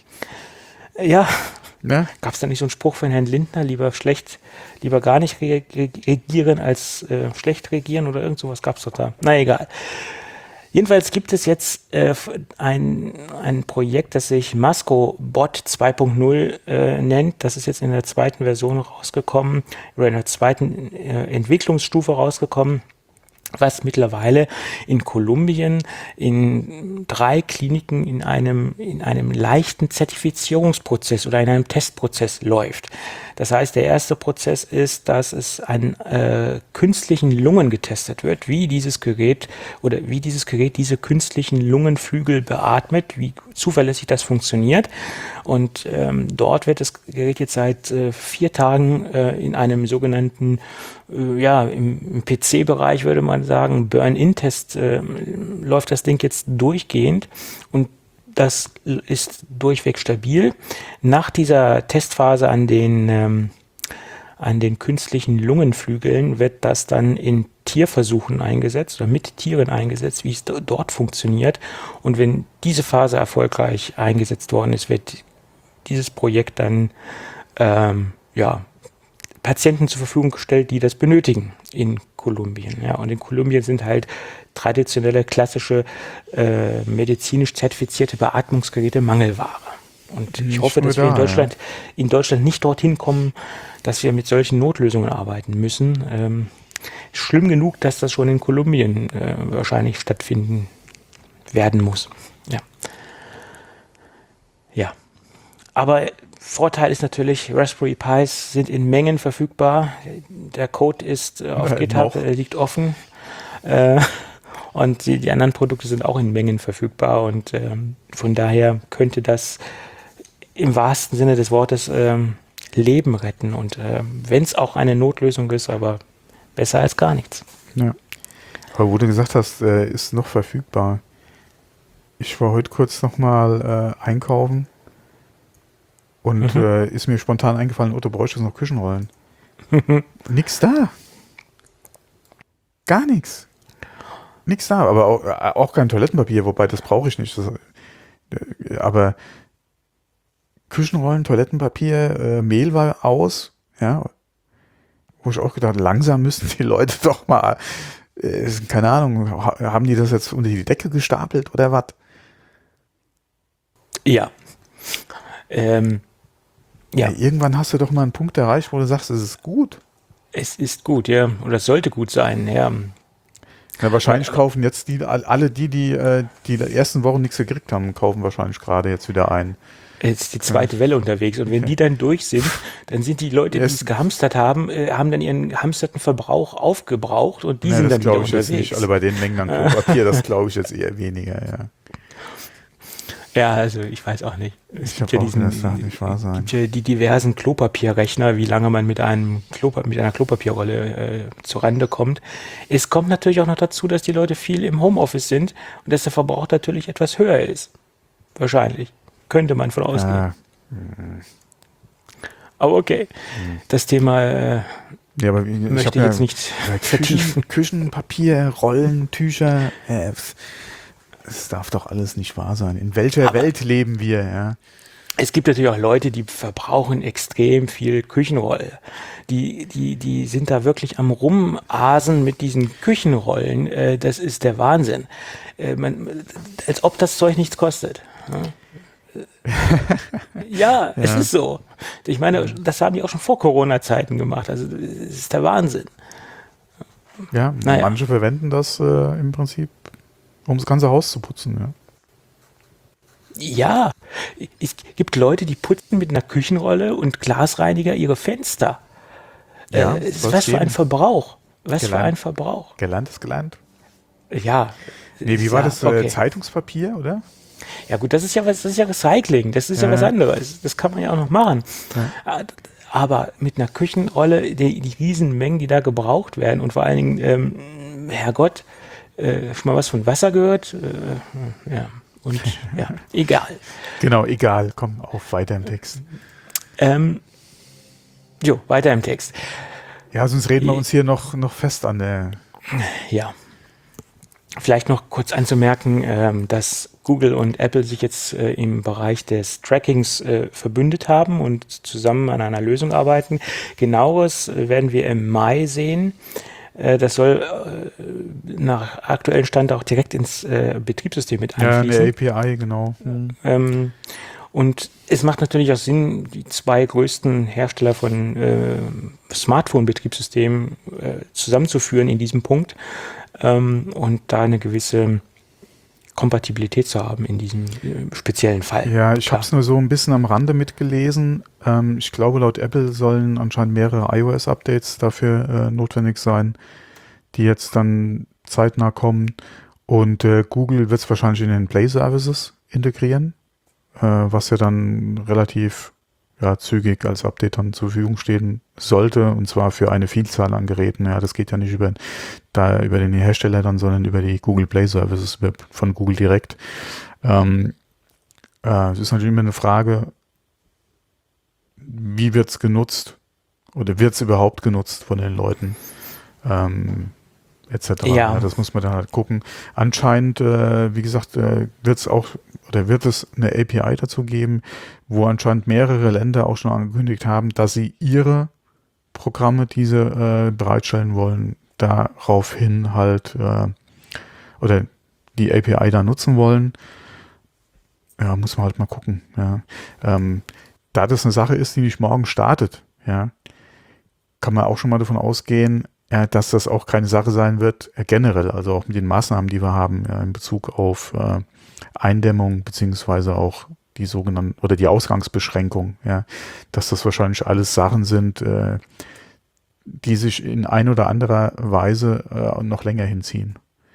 Ja,
Ja,
gab es da nicht so einen Spruch von Herrn Lindner, lieber schlecht, lieber gar nicht re- re- regieren als äh, schlecht regieren oder irgend sowas gab es doch da. Na egal. Jedenfalls gibt es jetzt äh, ein, ein Projekt, das sich MascoBot zwei Punkt null äh, nennt. Das ist jetzt in der zweiten Version rausgekommen oder in der zweiten äh, Entwicklungsstufe rausgekommen. was mittlerweile in Kolumbien in drei Kliniken in einem, in einem leichten Zertifizierungsprozess oder in einem Testprozess läuft. Das heißt, der erste Prozess ist, dass es an äh, künstlichen Lungen getestet wird, wie dieses Gerät oder wie dieses Gerät diese künstlichen Lungenflügel beatmet, wie zuverlässig das funktioniert. Und ähm, dort wird das Gerät jetzt seit äh, vier Tagen äh, in einem sogenannten, äh, ja, im, im P C-Bereich würde man sagen, Burn-in-Test äh, läuft das Ding jetzt durchgehend und das ist durchweg stabil. Nach dieser Testphase an den, ähm, an den künstlichen Lungenflügeln wird das dann in Tierversuchen eingesetzt oder mit Tieren eingesetzt, wie es do- dort funktioniert. Und wenn diese Phase erfolgreich eingesetzt worden ist, wird dieses Projekt dann ähm, ja, Patienten zur Verfügung gestellt, die das benötigen in Kolumbien. Ja. Und in Kolumbien sind halt traditionelle, klassische, äh, medizinisch zertifizierte Beatmungsgeräte Mangelware. Und ich
Nicht
hoffe, dass
nur
wir in
da,
Deutschland, in Deutschland nicht dorthin kommen, dass wir mit solchen Notlösungen arbeiten müssen. Ähm, schlimm genug, dass das schon in Kolumbien äh, wahrscheinlich stattfinden werden muss. Ja. Ja. Aber Vorteil ist natürlich, Raspberry Pis sind in Mengen verfügbar. Der Code ist äh, auf
Äh,
GitHub,
noch.
äh, liegt offen. Äh, und die, die anderen Produkte sind auch in Mengen verfügbar. Und ähm, von daher könnte das im wahrsten Sinne des Wortes ähm, Leben retten. Und ähm, wenn es auch eine Notlösung ist, aber besser als gar nichts.
Ja. Aber wo du gesagt hast, äh, ist noch verfügbar. Ich war heute kurz nochmal äh, einkaufen und
Mhm.
äh, ist mir spontan eingefallen, oh, du bräuchtest noch Küchenrollen. Nix da. Gar nichts. Nix da, aber auch, äh, auch kein Toilettenpapier, wobei das brauche ich nicht. Das, äh, aber Küchenrollen, Toilettenpapier, äh, Mehl war aus, ja. Wo ich auch gedacht, langsam müssen die Leute doch mal, äh, keine Ahnung, ha- haben die das jetzt unter die Decke gestapelt oder was?
Ja. Ähm, ja,
Ja, irgendwann hast du doch mal einen Punkt erreicht, wo du sagst, es ist gut.
es ist gut, ja. Oder es sollte gut sein, ja.
Ja, wahrscheinlich kaufen jetzt die, all- alle die, die äh, die der ersten Wochen nichts gekriegt haben, kaufen wahrscheinlich gerade jetzt wieder ein.
Jetzt ist die zweite Welle unterwegs und wenn die dann durch sind, dann sind die Leute, die
Yes.
es gehamstert haben, äh, haben dann ihren gehamsterten Verbrauch aufgebraucht und die
Ja,
sind
das
dann wieder
glaube ich jetzt
unterwegs.
nicht. Alle bei den Mengen an Klopapier, das glaube ich jetzt eher weniger, ja.
Ja, also ich weiß auch nicht. Es
Ich
gibt
hab
ja
auch
diesen,
gedacht, das darf nicht wahr sein.
gibt ja die diversen Klopapierrechner, wie lange man mit einem Klopa mit einer Klopapierrolle äh, zur Rande kommt. Es kommt natürlich auch noch dazu, dass die Leute viel im Homeoffice sind und dass der Verbrauch natürlich etwas höher ist. Wahrscheinlich. Könnte man von ausgehen.
Ja,
Aber okay. Das Thema äh,
ja, aber wie- ich
möchte
hab
ich
ja
jetzt nicht vertiefen.
Küchen, Küchenpapier, Rollen, Tücher, äh, es darf doch alles nicht wahr sein. In welcher
Aber-
Welt leben wir, ja?
Es gibt natürlich auch Leute, die verbrauchen extrem viel Küchenrolle. Die, die, die sind da wirklich am Rumasen mit diesen Küchenrollen. Äh, das ist der Wahnsinn. Äh, man, als ob das Zeug nichts kostet. Ja, ja, es ist so. Ich meine, das haben die auch schon vor Corona-Zeiten gemacht. Also es ist der Wahnsinn.
Ja,
Naja.
manche verwenden das äh, im Prinzip, um das ganze Haus zu putzen, ja.
Ja, es gibt Leute, die putzen mit einer Küchenrolle und Glasreiniger ihre Fenster.
Ja,
äh, es-
soll's
was für ein
geben.
Verbrauch. Was für
Gelernt.
ein Verbrauch.
Gelernt ist gelernt.
Ja.
Nee, wie
Ist
war
ja,
das? Äh,
okay.
Zeitungspapier, oder?
Ja gut, das ist ja was, das ist ja Recycling, das ist ja,
Ja.
was anderes. Das kann man ja auch noch machen. Aber mit einer Küchenrolle, die, die Riesenmengen, die da gebraucht werden und vor allen Dingen, ähm, Herrgott, äh, schon mal was von Wasser gehört? Äh, ja. Und ja, egal.
Genau, egal. Komm, auf weiter im Text.
Ähm, jo, weiter im Text.
Ja, sonst reden wir uns hier noch, noch fest an der.
Ja. Vielleicht noch kurz anzumerken, ähm, dass Google und Apple sich jetzt äh, im Bereich des Trackings äh, verbündet haben und zusammen an einer Lösung arbeiten. Genaueres äh, werden wir im Mai sehen. Äh, das soll äh, nach aktuellem Stand auch direkt ins äh, Betriebssystem mit
Ja,
einfließen.
eine A P I, genau. Mhm.
Ähm, und es macht natürlich auch Sinn, die zwei größten Hersteller von äh, Smartphone-Betriebssystemen äh, zusammenzuführen in diesem Punkt. ähm, und da eine gewisse Kompatibilität zu haben in diesem äh, speziellen Fall.
Ja, ich
Klar.
habe es nur so ein bisschen am Rande mitgelesen. Ähm, ich glaube, laut Apple sollen anscheinend mehrere iOS-Updates dafür äh, notwendig sein, die jetzt dann zeitnah kommen. Und äh, Google wird es wahrscheinlich in den Play Services integrieren, äh, was ja dann relativ ja, zügig als Update dann zur Verfügung stehen sollte, und zwar für eine Vielzahl an Geräten. Ja, das geht ja nicht über, da, über den Hersteller dann, sondern über die Google Play Services von Google direkt. Ähm, äh, es ist natürlich immer eine Frage, wie wird es genutzt oder wird es überhaupt genutzt von den Leuten, ähm, et cetera.
Ja.
Ja, das muss man dann halt gucken. Anscheinend, äh, wie gesagt, äh, wird es auch oder wird es eine A P I dazu geben, wo anscheinend mehrere Länder auch schon angekündigt haben, dass sie ihre Programme, die sie äh, bereitstellen wollen, daraufhin halt äh, oder die A P I da nutzen wollen. Ja, muss man halt mal gucken. Ja. Ähm, da das eine Sache ist, die nicht morgen startet, ja, kann man auch schon mal davon ausgehen, ja, dass das auch keine Sache sein wird, äh, generell, also auch mit den Maßnahmen, die wir haben ja, in Bezug auf äh, Eindämmung beziehungsweise auch die sogenannten oder die Ausgangsbeschränkung, ja, dass das wahrscheinlich alles Sachen sind, äh, die sich in ein oder anderer Weise äh, noch länger hinziehen.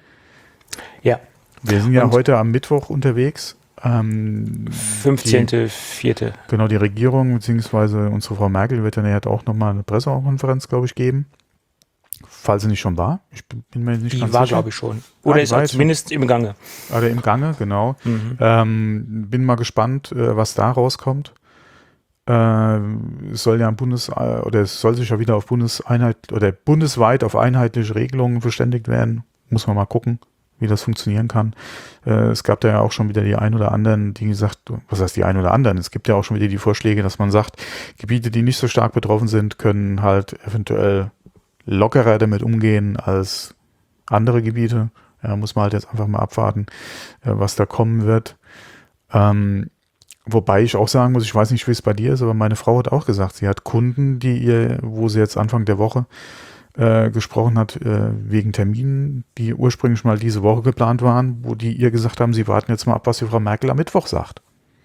Ja.
Wir sind ja
Und
heute am Mittwoch unterwegs. Ähm,
fünfzehnter vierte
Die, genau, die Regierung beziehungsweise unsere Frau Merkel wird dann ja auch nochmal eine Pressekonferenz, glaube ich, geben. Falls sie nicht schon war. Ich bin, bin mir nicht
Die
ganz
war,
sicher.
glaube ich, schon. Oder
Ah,
ist
war
auch
jetzt
zumindest im Gange.
Oder im Gange, genau.
Mhm.
Ähm, bin mal gespannt, äh, was da rauskommt. Äh, es soll ja ein Bundes oder es soll sich ja wieder auf Bundeseinheit oder bundesweit auf einheitliche Regelungen verständigt werden. Muss man mal gucken, wie das funktionieren kann. Äh, es gab da ja auch schon wieder die ein oder anderen, die gesagt, was heißt die ein oder anderen? Es gibt ja auch schon wieder die Vorschläge, dass man sagt, Gebiete, die nicht so stark betroffen sind, können halt eventuell lockerer damit umgehen als andere Gebiete. Ja, muss man halt jetzt einfach mal abwarten, äh, was da kommen wird. Ähm, Wobei ich auch sagen muss, ich weiß nicht, wie es bei dir ist, aber meine Frau hat auch gesagt, sie hat Kunden, die ihr, wo sie jetzt Anfang der Woche äh, gesprochen hat, äh, wegen Terminen, die ursprünglich mal diese Woche geplant waren, wo die ihr gesagt haben, sie warten jetzt mal ab, was die Frau Merkel am Mittwoch sagt.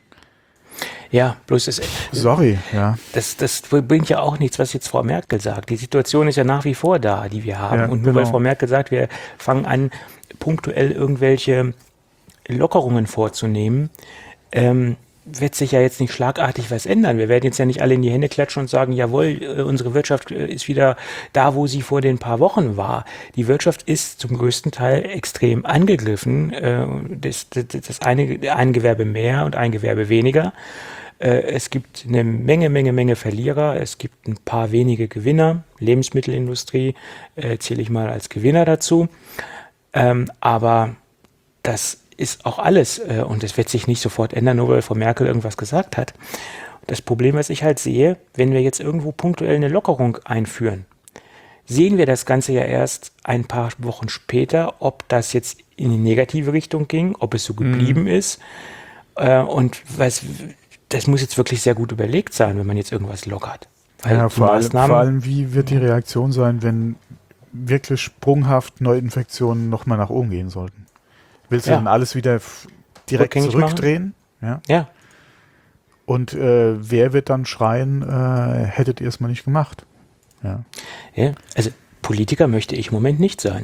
Ja, bloß das,
Sorry, ja.
das, das bringt ja auch nichts, was jetzt Frau Merkel sagt. Die Situation ist ja nach wie vor da, die wir haben.
Ja,
Und nur
genau.
weil Frau Merkel sagt, wir fangen an, punktuell irgendwelche Lockerungen vorzunehmen, ähm, wird sich ja jetzt nicht schlagartig was ändern. Wir werden jetzt ja nicht alle in die Hände klatschen und sagen, jawohl, unsere Wirtschaft ist wieder da, wo sie vor den paar Wochen war. Die Wirtschaft ist zum größten Teil extrem angegriffen. Das, das, das eine, ein Gewerbe mehr und ein Gewerbe weniger. Es gibt eine Menge, Menge, Menge Verlierer. Es gibt ein paar wenige Gewinner. Lebensmittelindustrie äh, zähle ich mal als Gewinner dazu. Ähm, aber das ist auch alles äh, und es wird sich nicht sofort ändern, nur weil Frau Merkel irgendwas gesagt hat. Das Problem, was ich halt sehe, wenn wir jetzt irgendwo punktuell eine Lockerung einführen, sehen wir das Ganze ja erst ein paar Wochen später, ob das jetzt in die negative Richtung ging, ob es so geblieben mhm. ist. Äh, und was, das muss jetzt wirklich sehr gut überlegt sein, wenn man jetzt irgendwas lockert. Weil
Ja,
die
vor, allem,
Maßnahmen-
vor allem, wie wird die Reaktion sein, wenn wirklich sprunghaft Neuinfektionen nochmal nach oben gehen sollten? Willst du
Ja.
dann alles wieder f- direkt
Rückgängig
zurückdrehen? Ja.
Ja,
Und äh, wer wird dann schreien, äh, hättet ihr es mal nicht gemacht? Ja.
ja, also Politiker möchte ich im Moment nicht sein.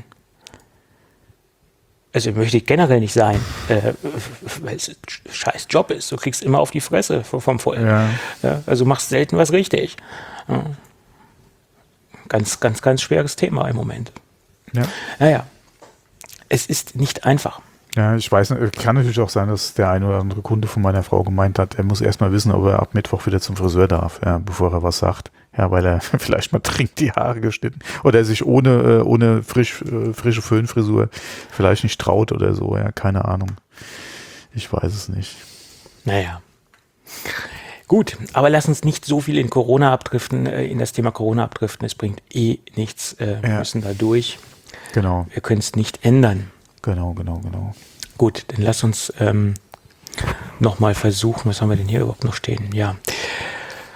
Also möchte ich generell nicht sein, äh, weil es ein scheiß Job ist. Du kriegst immer auf die Fresse vom Volk.
Ja.
Ja, also machst selten was richtig. Ja. Ganz, ganz, ganz schweres Thema im Moment.
Ja.
Naja, es ist nicht einfach.
Ja, ich weiß nicht, kann natürlich auch sein, dass der eine oder andere Kunde von meiner Frau gemeint hat, er muss erstmal wissen, ob er ab Mittwoch wieder zum Friseur darf, ja, bevor er was sagt. Ja, weil er vielleicht mal dringend die Haare geschnitten oder er sich ohne, äh, ohne frisch, äh, frische Föhnfrisur vielleicht nicht traut oder so, ja, keine Ahnung. Ich weiß es nicht.
Naja. Gut, aber lass uns nicht so viel in Corona abdriften, äh, in das Thema Corona abdriften. Es bringt eh nichts. Äh, wir
Ja.
müssen da durch.
Genau,
Wir können es nicht ändern.
genau, genau, genau.
Gut, dann lass uns ähm, nochmal versuchen, was haben wir denn hier überhaupt noch stehen? Ja.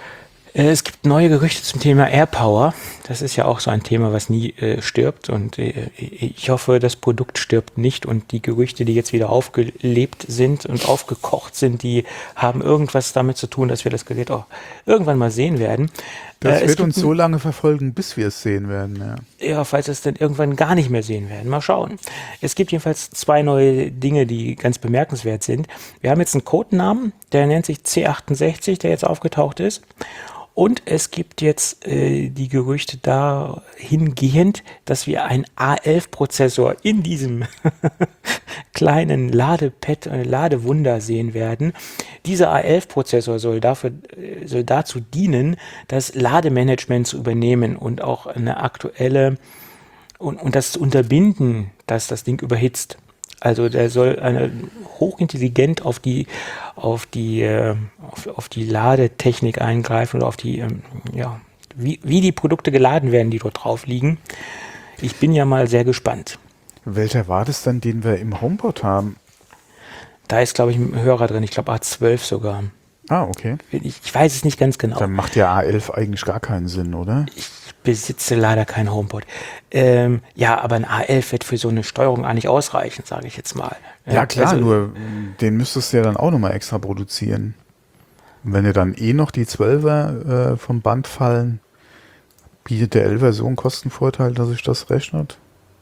Äh, es gibt neue Gerüchte zum Thema AirPower. Das ist ja auch so ein Thema, was nie äh, stirbt. Und äh, ich hoffe, das Produkt stirbt nicht. Und die Gerüchte, die jetzt wieder aufgelebt sind und aufgekocht sind, die haben irgendwas damit zu tun, dass wir das Gerät auch irgendwann mal sehen werden.
Das
äh,
wird uns so lange verfolgen, bis wir es sehen werden. Ja,
ja, falls wir es dann irgendwann gar nicht mehr sehen werden. Mal schauen. Es gibt jedenfalls zwei neue Dinge, die ganz bemerkenswert sind. Wir haben jetzt einen Codenamen, der nennt sich C achtundsechzig, der jetzt aufgetaucht ist. Und es gibt jetzt äh, die Gerüchte dahingehend, dass wir einen A elf Prozessor in diesem kleinen Ladepad, äh, Ladewunder sehen werden. Dieser A elf Prozessor soll, dafür, äh, soll dazu dienen, das Lademanagement zu übernehmen und auch eine aktuelle und, und das zu unterbinden, dass das Ding überhitzt. Also der soll eine, hochintelligent auf die, auf die, äh, auf, auf die Ladetechnik eingreifen oder auf die, ähm, ja, wie, wie die Produkte geladen werden, die dort drauf liegen. Ich bin ja mal sehr gespannt.
welcher war das dann, den wir im HomePod haben?
Da ist, glaube ich, ein Hörer drin. Ich glaube A zwölf sogar.
Ah, okay.
Ich, ich weiß es nicht ganz genau.
Dann macht ja A elf eigentlich gar keinen Sinn, oder?
Ich besitze leider kein HomePod. Ähm, ja, aber ein A elf wird für so eine Steuerung eigentlich ausreichen, sage ich jetzt mal.
Ja, klar,
also,
nur den müsstest du ja dann auch nochmal extra produzieren. Und wenn dir dann eh noch die zwölfer äh, vom Band fallen, bietet der elfer so einen Kostenvorteil, dass sich das rechnet?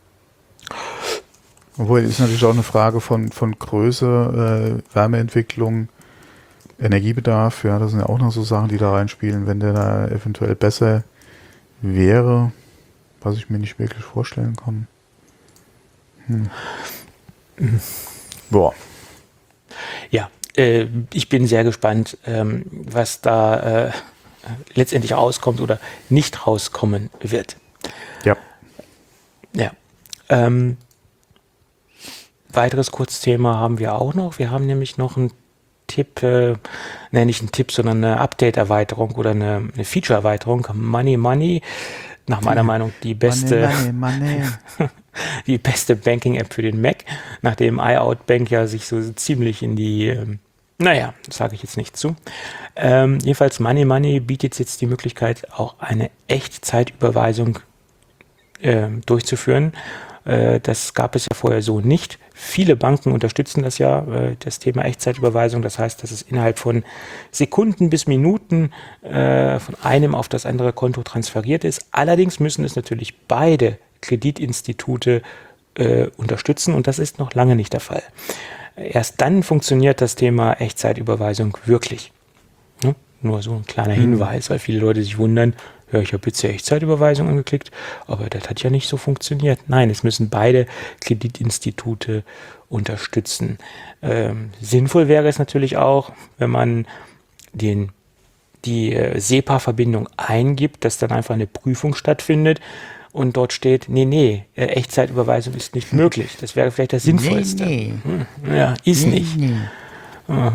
Obwohl, ist natürlich auch eine Frage von, von Größe, äh, Wärmeentwicklung, Energiebedarf, ja, das sind ja auch noch so Sachen, die da reinspielen, wenn der da eventuell besser wäre, was ich mir nicht wirklich vorstellen kann. Hm. Boah.
Ja, äh, ich bin sehr gespannt, ähm, was da äh, letztendlich rauskommt oder nicht rauskommen wird.
Ja.
Ja. Ähm, weiteres Kurzthema haben wir auch noch. Wir haben nämlich noch einen Tipp, äh, ne, nicht einen Tipp, sondern eine Update-Erweiterung oder eine, eine Feature-Erweiterung. Money Money, nach meiner Meinung die beste,
Money, money, money.
die beste Banking-App für den Mac, nachdem iOutBank ja sich so ziemlich in die, ähm, naja, das sage ich jetzt nicht zu. Ähm, jedenfalls Money Money bietet jetzt die Möglichkeit, auch eine Echtzeitüberweisung äh, durchzuführen. Äh, das gab es ja vorher so nicht. Viele Banken unterstützen das ja, äh, das Thema Echtzeitüberweisung. Das heißt, dass es innerhalb von Sekunden bis Minuten äh, von einem auf das andere Konto transferiert ist. Allerdings müssen es natürlich beide Kreditinstitute äh, unterstützen und das ist noch lange nicht der Fall. Erst dann funktioniert das Thema Echtzeitüberweisung wirklich. Ne? Nur so ein kleiner Hinweis, weil viele Leute sich wundern, ja, ich habe jetzt die Echtzeitüberweisung angeklickt, aber das hat ja nicht so funktioniert. Nein, es müssen beide Kreditinstitute unterstützen. Ähm, sinnvoll wäre es natürlich auch, wenn man den, die äh, SEPA-Verbindung eingibt, dass dann einfach eine Prüfung stattfindet und dort steht, nee, nee, äh, Echtzeitüberweisung ist nicht möglich. Das wäre vielleicht das Sinnvollste.
Nee, nee.
Hm, ja, ist
Nee,
nicht.
nee.
Ah.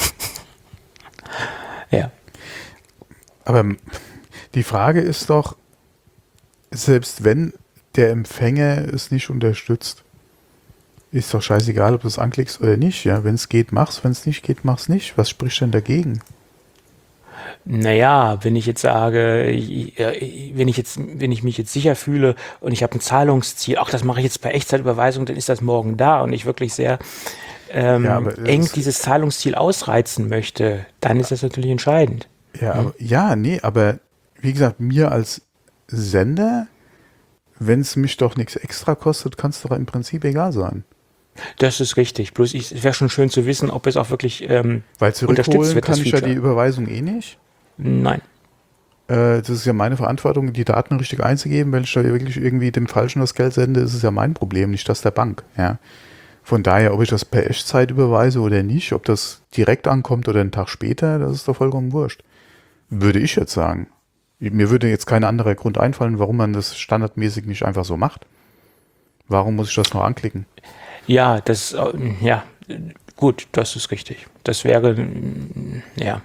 Ja.
Aber die Frage ist doch, selbst wenn der Empfänger es nicht unterstützt, ist doch scheißegal, ob du es anklickst oder nicht. Ja, wenn es geht, mach's. Wenn es nicht geht, mach's nicht. Was spricht denn dagegen?
Naja, wenn ich jetzt sage, ich- äh, wenn ich jetzt, wenn ich mich jetzt sicher fühle und ich habe ein Zahlungsziel, ach, das mache ich jetzt per Echtzeitüberweisung, dann ist das morgen da und ich wirklich sehr ähm,
Ja, aber das
eng
ist-
dieses Zahlungsziel ausreizen möchte, dann ist das natürlich entscheidend.
Ja, aber, ja, nee, aber wie gesagt, mir als Sender, wenn es mich doch nichts extra kostet, kann es doch im Prinzip egal sein.
Das ist richtig. Bloß ich- es wäre schon schön zu wissen, ob es auch wirklich ähm,
Weil
unterstützt
zurückholen
wird, das
kann ich ja
Feature.
die Überweisung eh nicht.
Nein.
Äh, das ist ja meine Verantwortung, die Daten richtig einzugeben. Wenn ich da wirklich irgendwie dem Falschen das Geld sende, ist es ja mein Problem, nicht das der Bank. Ja. Von daher, ob ich das per Echtzeit überweise oder nicht, ob das direkt ankommt oder einen Tag später, das ist doch vollkommen wurscht. Würde ich jetzt sagen. Mir würde jetzt kein anderer Grund einfallen, warum man das standardmäßig nicht einfach so macht. Warum muss ich das noch anklicken?
Ja, das, äh, ja, äh, gut, das ist richtig. Das wäre, mm, ja.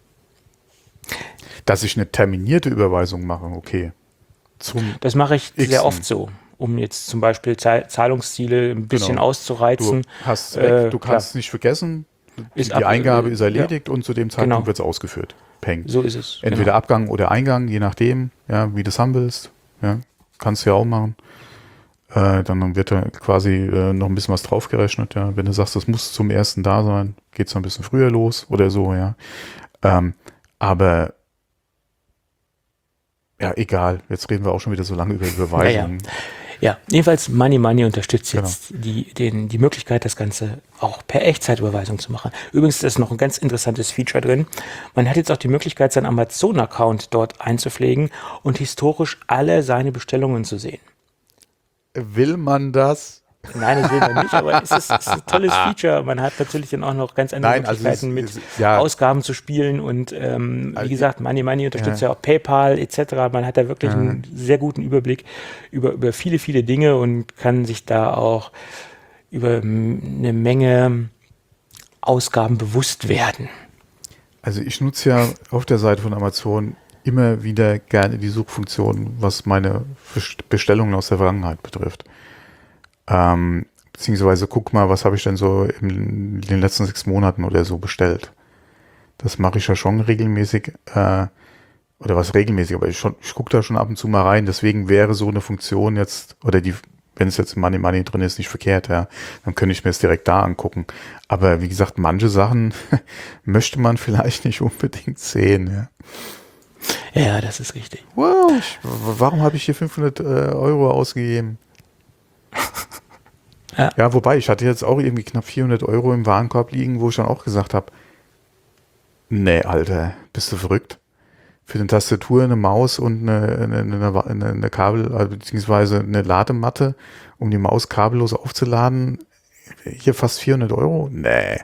Dass ich eine terminierte Überweisung mache, okay. Zum,
Das mache ich
Xen.
sehr oft so, um jetzt zum Beispiel Zahl- Zahlungsziele ein bisschen
Genau. du
auszureizen.
hast
Äh,
weg, du kannst es nicht vergessen,
ist
die
ab,
Eingabe
äh,
ist erledigt
ja,
und zu dem Zeitpunkt
genau.
wird es ausgeführt. Peng.
So ist es.
Entweder
genau.
Abgang oder Eingang, je nachdem, ja, wie du es haben willst. Ja, kannst du ja auch machen. Äh, dann wird da quasi äh, noch ein bisschen was draufgerechnet. Ja. Wenn du sagst, das muss zum ersten da sein, geht es noch ein bisschen früher los oder so, ja. Ähm, aber ja, egal. Jetzt reden wir auch schon wieder so lange über Überweisungen.
Ja, ja. Ja, jedenfalls Money Money unterstützt
Genau.
jetzt die, den, die Möglichkeit, das Ganze auch per Echtzeitüberweisung zu machen. Übrigens ist noch ein ganz interessantes Feature drin. Man hat jetzt auch die Möglichkeit, seinen Amazon-Account dort einzupflegen und historisch alle seine Bestellungen zu sehen.
Will man das?
Nein, das will man nicht, aber es ist, es ist ein tolles Feature. Man hat natürlich dann auch noch ganz andere
Nein, also
Möglichkeiten,
es-
mit
es- ja.
Ausgaben zu spielen und ähm, wie
Also,
gesagt, Money Money unterstützt ja,
ja.
auch PayPal et cetera. Man hat da wirklich
Ja.
einen sehr guten Überblick über, über viele, viele Dinge und kann sich da auch über m- eine Menge Ausgaben bewusst werden.
Also ich nutze ja auf der Seite von Amazon immer wieder gerne die Suchfunktion, was meine Bestellungen aus der Vergangenheit betrifft. Ähm, beziehungsweise guck mal, was habe ich denn so in den letzten sechs Monaten oder so bestellt. Das mache ich ja schon regelmäßig, äh, oder was regelmäßig, aber ich, schon- ich gucke da schon ab und zu mal rein. Deswegen wäre so eine Funktion jetzt, oder die, wenn es jetzt im Money Money drin ist, nicht verkehrt, ja, dann könnte ich mir es direkt da angucken. Aber wie gesagt, manche Sachen möchte man vielleicht nicht unbedingt sehen, ja.
Ja, das ist richtig.
Wow, ich, w- warum habe ich hier fünfhundert äh, Euro ausgegeben?
Ja.
Ja, wobei, ich hatte jetzt auch irgendwie knapp vierhundert Euro im Warenkorb liegen, wo ich dann auch gesagt habe, nee, Alter, bist du verrückt? Für eine Tastatur, eine Maus und eine, eine, eine, eine, eine Kabel, also beziehungsweise eine Ladematte, um die Maus kabellos aufzuladen, hier fast vierhundert Euro? Nee.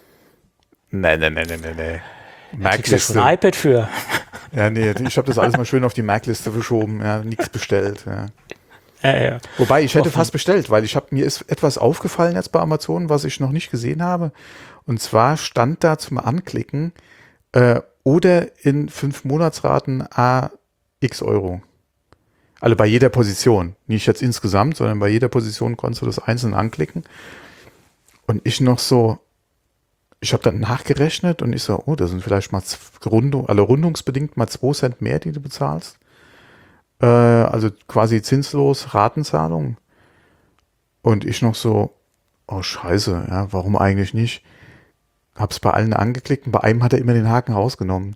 Nee, nee, nee, nee, nee, nee.
Da kriegst du ja schon ein iPad für.
Ja, nee, ich habe das alles mal schön auf die Mac-Liste verschoben, ja, nichts bestellt, ja.
Ja, ja.
Wobei, ich hätte
Offen.
fast bestellt, weil ich habe mir ist etwas aufgefallen jetzt bei Amazon, was ich noch nicht gesehen habe. Und zwar stand da zum Anklicken äh, oder in fünf Monatsraten a x Euro. Also bei jeder Position. Nicht jetzt insgesamt, sondern bei jeder Position konntest du das einzeln anklicken. Und ich noch so, ich habe dann nachgerechnet und ich so, oh, das sind vielleicht mal z- Rundung, also rundungsbedingt mal zwei Cent mehr, die du bezahlst. Äh, also quasi zinslos Ratenzahlung. Und ich noch so, oh scheiße, ja, warum eigentlich nicht? Hab's bei allen angeklickt und bei einem hat er immer den Haken rausgenommen.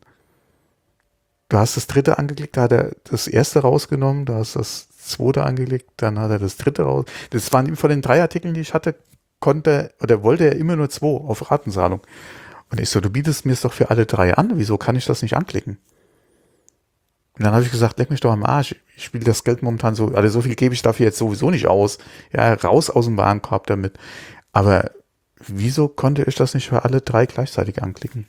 Du hast das dritte angeklickt, da hat er das erste rausgenommen, du hast das zweite angeklickt, dann hat er das dritte raus. Das waren von den drei Artikeln, die ich hatte, konnte oder wollte er immer nur zwei auf Ratenzahlung. Und ich so, du bietest mir es doch für alle drei an, wieso kann ich das nicht anklicken? Und dann habe ich gesagt, leck mich doch am Arsch, ich spiele das Geld momentan so, also so viel gebe ich dafür jetzt sowieso nicht aus. Ja, raus aus dem Warenkorb damit. Aber wieso konnte ich das nicht für alle drei gleichzeitig anklicken?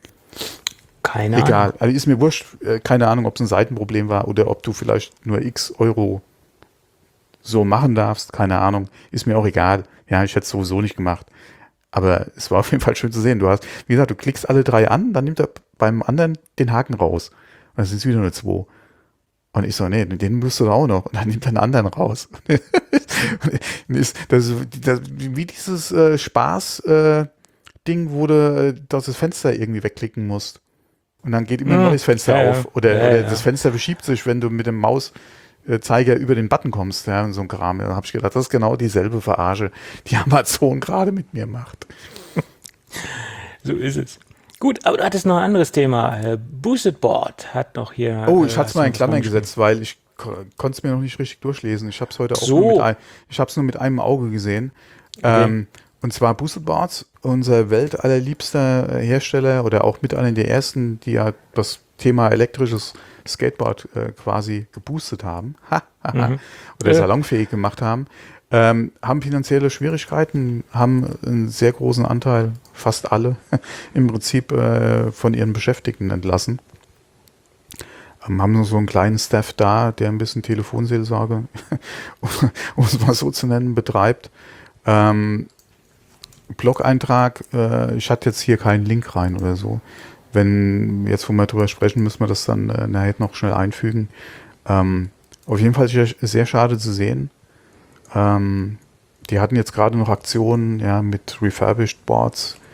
Keine Ahnung.
Egal, also ist mir wurscht, äh, keine Ahnung, ob es ein Seitenproblem war oder ob du vielleicht nur x Euro so machen darfst, keine Ahnung, ist mir auch egal. Ja, ich hätte es sowieso nicht gemacht. Aber es war auf jeden Fall schön zu sehen. Du hast, wie gesagt, du klickst alle drei an, dann nimmt er beim anderen den Haken raus. Und dann sind es wieder nur zwei. Und ich so, nee, den musst du da auch noch. Und dann nimmt er einen anderen raus. das, das, das, wie dieses äh, Spaß-Ding, äh, wo du äh, das Fenster irgendwie wegklicken musst. Und dann geht immer ein
Hm,
neues Fenster
ja,
auf.
ja.
Oder,
Ja,
oder
ja.
das Fenster verschiebt sich, wenn du mit dem Mauszeiger über den Button kommst. Ja, und so ein Kram. Da habe ich gedacht, das ist genau dieselbe Verarsche, die Amazon gerade mit mir macht.
So ist es. Gut, aber du hattest noch ein anderes Thema. Äh, Boosted Board hat noch hier.
Oh,
äh,
ich hatte es
hast
mal
du
in
was
Klammern
reingeschrieben?
gesetzt, weil ich ko- konnte es mir noch nicht richtig durchlesen. Ich habe es heute auch
So.
nur mit, ein, ich habe es nur mit einem Auge gesehen. Ähm, und zwar Boosted Boards, unser weltallerliebster Hersteller oder auch mit einer der ersten, die ja das Thema elektrisches Skateboard äh, quasi geboostet haben Ha, ha, ha.
Mhm.
oder
Ja.
salonfähig gemacht haben, ähm, haben finanzielle Schwierigkeiten, haben einen sehr großen Anteil, fast alle, im Prinzip äh, von ihren Beschäftigten entlassen. Ähm, haben nur so einen kleinen Staff da, der ein bisschen Telefonseelsorge, um es mal so zu nennen, betreibt. Ähm, Blog-Eintrag, äh, ich hatte jetzt hier keinen Link rein oder so. Wenn jetzt, wo wir drüber sprechen, müssen wir das dann äh, nachher noch schnell einfügen. Ähm, auf jeden Fall sehr, sehr schade zu sehen. Ähm, die hatten jetzt gerade noch Aktionen, ja, mit Refurbished Boards,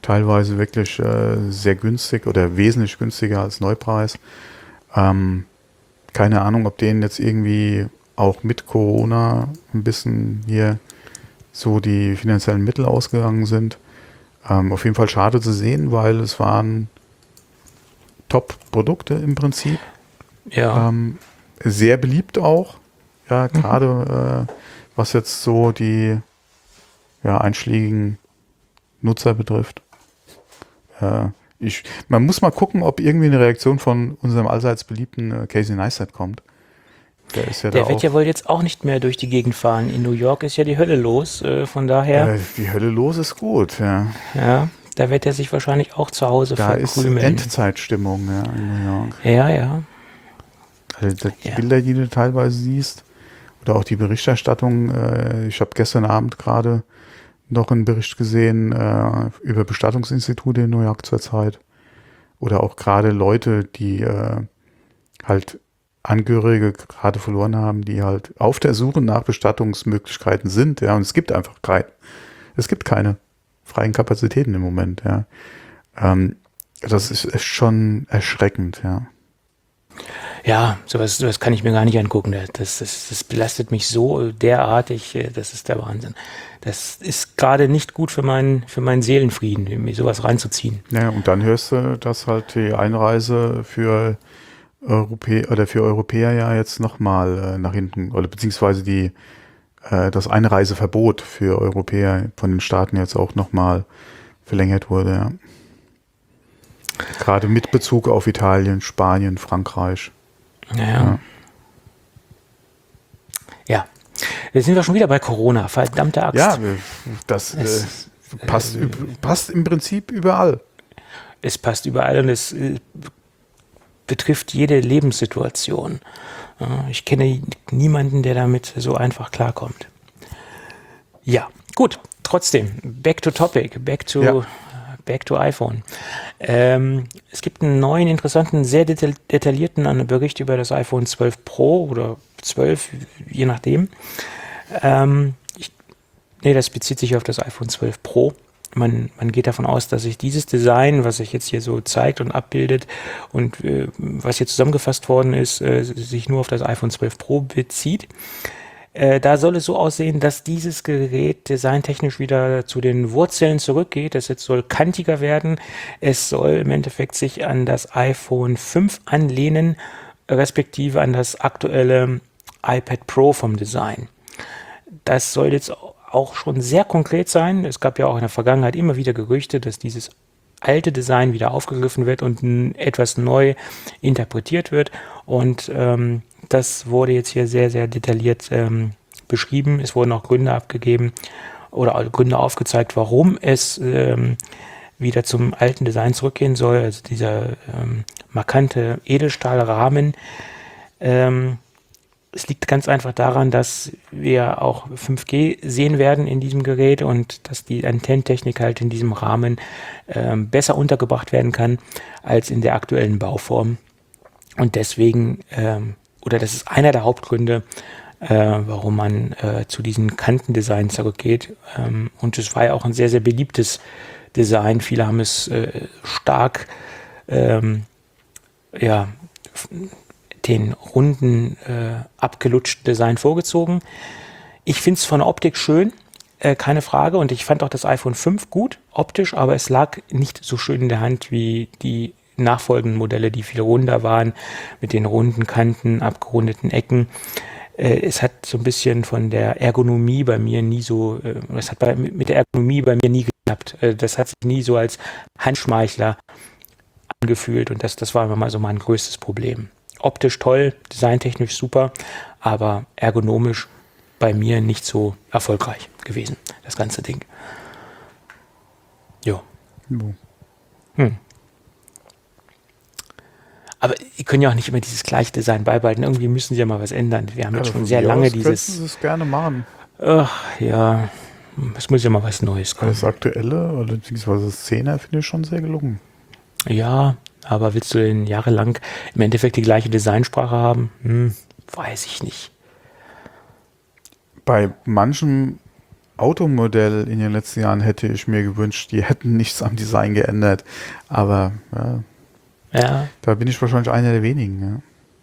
teilweise wirklich äh, sehr günstig oder wesentlich günstiger als Neupreis. Ähm, keine Ahnung, ob denen jetzt irgendwie auch mit Corona ein bisschen hier so die finanziellen Mittel ausgegangen sind. Ähm, auf jeden Fall schade zu sehen, weil es waren Top-Produkte im Prinzip.
Ja.
Ähm, sehr beliebt auch. Ja, gerade äh, was jetzt so die ja, einschlägigen Nutzer betrifft. Äh, ich, man muss mal gucken, ob irgendwie eine Reaktion von unserem allseits beliebten äh, Casey Neistat kommt. Der ist ja
Der
da
wird
auch,
ja wohl jetzt auch nicht mehr durch die Gegend fahren. In New York ist ja die Hölle los. Äh, von daher,
äh, die Hölle los ist gut, ja.
ja, da wird er sich wahrscheinlich auch zu Hause
Da ist
verkrümeln.
Endzeitstimmung, ja, in New York.
Ja, ja.
Also die
Ja.
Bilder, die du teilweise siehst, oder auch die Berichterstattung. Äh, ich habe gestern Abend gerade noch einen Bericht gesehen äh, über Bestattungsinstitute in New York zurzeit. Oder auch gerade Leute, die äh, halt Angehörige gerade verloren haben, die halt auf der Suche nach Bestattungsmöglichkeiten sind. Ja, und es gibt einfach kein, es gibt keine freien Kapazitäten im Moment. Ja, ähm, das ist, ist schon erschreckend. Ja.
Ja, sowas, sowas kann ich mir gar nicht angucken. Das, das, das belastet mich so derartig, das ist der Wahnsinn. Das ist gerade nicht gut für meinen, für meinen Seelenfrieden, mir sowas reinzuziehen.
Ja, und dann hörst du, dass halt die Einreise für Europäer oder für Europäer ja jetzt nochmal äh, nach hinten, oder beziehungsweise die äh, das Einreiseverbot für Europäer von den Staaten jetzt auch nochmal verlängert wurde. Ja. Gerade mit Bezug auf Italien, Spanien, Frankreich.
Naja.
Ja.
Ja. Jetzt sind wir schon wieder bei Corona, verdammte Axt.
Ja, das äh,
Es-
passt, üb- passt im Prinzip überall.
Es passt überall und es äh, betrifft jede Lebenssituation. Ja, ich kenne niemanden, der damit so einfach klarkommt. Ja, gut. Trotzdem, back to topic, back to,
Ja.
back to iPhone. Ähm, es gibt einen neuen, interessanten, sehr deta detaillierten Bericht über das iPhone zwölf Pro oder zwölf, je nachdem. Ähm, ich, nee, das bezieht sich auf das iPhone zwölf Pro. Man, man geht davon aus, dass sich dieses Design, was sich jetzt hier so zeigt und abbildet und äh, was hier zusammengefasst worden ist, äh, sich nur auf das iPhone zwölf Pro bezieht. Äh, da soll es so aussehen, dass dieses Gerät designtechnisch wieder zu den Wurzeln zurückgeht. Es jetzt soll kantiger werden. Es soll im Endeffekt sich an das iPhone fünf anlehnen, respektive an das aktuelle iPad Pro vom Design. Das soll jetzt auch schon sehr konkret sein. Es gab ja auch in der Vergangenheit immer wieder Gerüchte, dass dieses alte Design wieder aufgegriffen wird und n- etwas neu interpretiert wird. Und ähm, das wurde jetzt hier sehr, sehr detailliert ähm, beschrieben. Es wurden auch Gründe abgegeben oder auch Gründe aufgezeigt, warum es ähm, wieder zum alten Design zurückgehen soll. Also dieser ähm, markante Edelstahlrahmen. Ähm, Es liegt ganz einfach daran, dass wir auch fünf G sehen werden in diesem Gerät und dass die Antennentechnik halt in diesem Rahmen ähm, besser untergebracht werden kann als in der aktuellen Bauform. Und deswegen, ähm, oder das ist einer der Hauptgründe, äh, warum man äh, zu diesem Kantendesign zurückgeht. Ähm, und es war ja auch ein sehr, sehr beliebtes Design. Viele haben es äh, stark, ähm, ja, den runden, äh, abgelutschten Design vorgezogen. Ich finde es von der Optik schön, äh, keine Frage. Und ich fand auch das iPhone fünf gut, optisch, aber es lag nicht so schön in der Hand wie die nachfolgenden Modelle, die viel runder waren, mit den runden Kanten, abgerundeten Ecken. Äh, es hat so ein bisschen von der Ergonomie bei mir nie so, äh, es hat bei, mit der Ergonomie bei mir nie geklappt. Äh, das hat sich nie so als Handschmeichler angefühlt und das, das war immer mal so mein größtes Problem. Optisch toll, designtechnisch super, aber ergonomisch bei mir nicht so erfolgreich gewesen, das ganze Ding. Jo.
Jo.
Hm. Aber die können ja auch nicht immer dieses gleiche Design beibehalten. Irgendwie müssen sie ja mal was ändern. Wir haben
Ja,
jetzt schon
von
sehr
mir
lange
aus könnten
dieses.
sie es gerne machen.
Ach ja, es muss ja mal was Neues kommen.
Das aktuelle, oder beziehungsweise das Zehner finde ich schon sehr gelungen.
Ja, aber willst du denn jahrelang im Endeffekt die gleiche Designsprache haben? Hm, weiß ich nicht.
Bei manchen Automodell in den letzten Jahren hätte ich mir gewünscht, die hätten nichts am Design geändert. Aber ja,
Ja.
da bin ich wahrscheinlich einer der wenigen.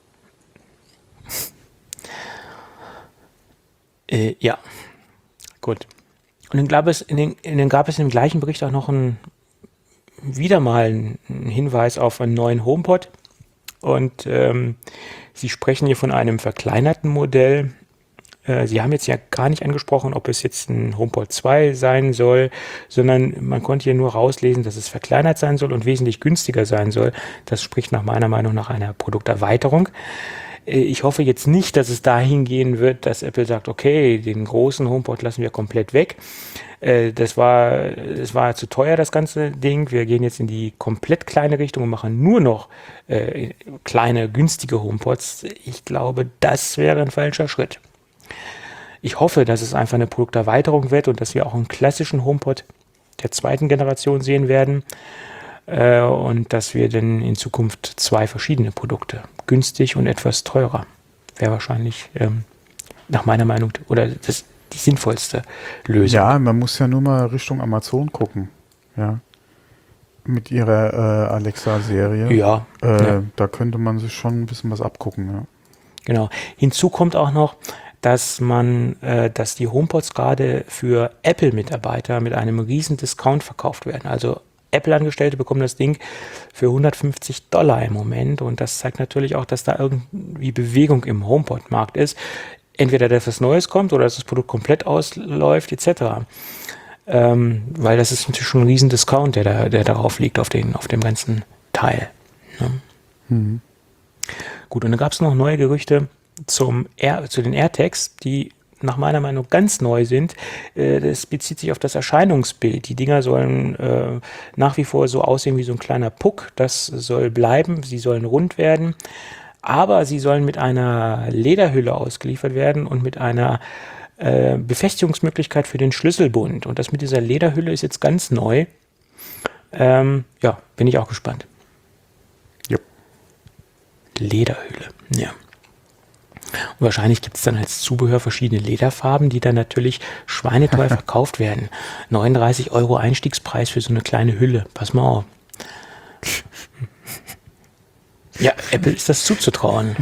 Ja. Äh, ja. Gut. Und dann gab es in den, in den gab es im gleichen Bericht auch noch ein, wieder mal einen Hinweis auf einen neuen HomePod. Und ähm, Sie sprechen hier von einem verkleinerten Modell. Äh, Sie haben jetzt ja gar nicht angesprochen, ob es jetzt ein HomePod zwei sein soll, sondern man konnte hier nur rauslesen, dass es verkleinert sein soll und wesentlich günstiger sein soll. Das spricht nach meiner Meinung nach einer Produkterweiterung. Ich hoffe jetzt nicht, dass es dahin gehen wird, dass Apple sagt, okay, den großen HomePod lassen wir komplett weg. Das war, das war zu teuer, das ganze Ding. Wir gehen jetzt in die komplett kleine Richtung und machen nur noch äh, kleine, günstige HomePods. Ich glaube, das wäre ein falscher Schritt. Ich hoffe, dass es einfach eine Produkterweiterung wird und dass wir auch einen klassischen HomePod der zweiten Generation sehen werden. Äh, und dass wir dann in Zukunft zwei verschiedene Produkte, günstig und etwas teurer, wäre wahrscheinlich ähm, nach meiner Meinung oder das die sinnvollste Lösung.
Ja, man muss ja nur mal Richtung Amazon gucken. Ja. Mit ihrer äh, Alexa-Serie.
Ja,
Äh,
ja.
Da könnte man sich schon ein bisschen was abgucken. Ja.
Genau. Hinzu kommt auch noch, dass man, äh, dass die HomePods gerade für Apple-Mitarbeiter mit einem riesen Discount verkauft werden. Also Apple-Angestellte bekommen das Ding für hundertfünfzig Dollar im Moment und das zeigt natürlich auch, dass da irgendwie Bewegung im HomePod-Markt ist. Entweder, dass was Neues kommt oder dass das Produkt komplett ausläuft, et cetera. Ähm, weil das ist natürlich schon ein riesen Discount, der, da, der darauf liegt, auf, den, auf dem ganzen Teil. Ne?
Mhm.
Gut, und dann gab es noch neue Gerüchte zum Air, zu den AirTags, die nach meiner Meinung ganz neu sind. Äh, das bezieht sich auf das Erscheinungsbild. Die Dinger sollen äh, nach wie vor so aussehen wie so ein kleiner Puck. Das soll bleiben. Sie sollen rund werden. Aber sie sollen mit einer Lederhülle ausgeliefert werden und mit einer äh, Befestigungsmöglichkeit für den Schlüsselbund. Und das mit dieser Lederhülle ist jetzt ganz neu. Ähm, ja, bin ich auch gespannt.
Ja.
Lederhülle, ja. Und wahrscheinlich gibt es dann als Zubehör verschiedene Lederfarben, die dann natürlich schweineteuer verkauft werden. neununddreißig Euro Einstiegspreis für so eine kleine Hülle. Pass mal auf. Ja, Apple ist das zuzutrauen.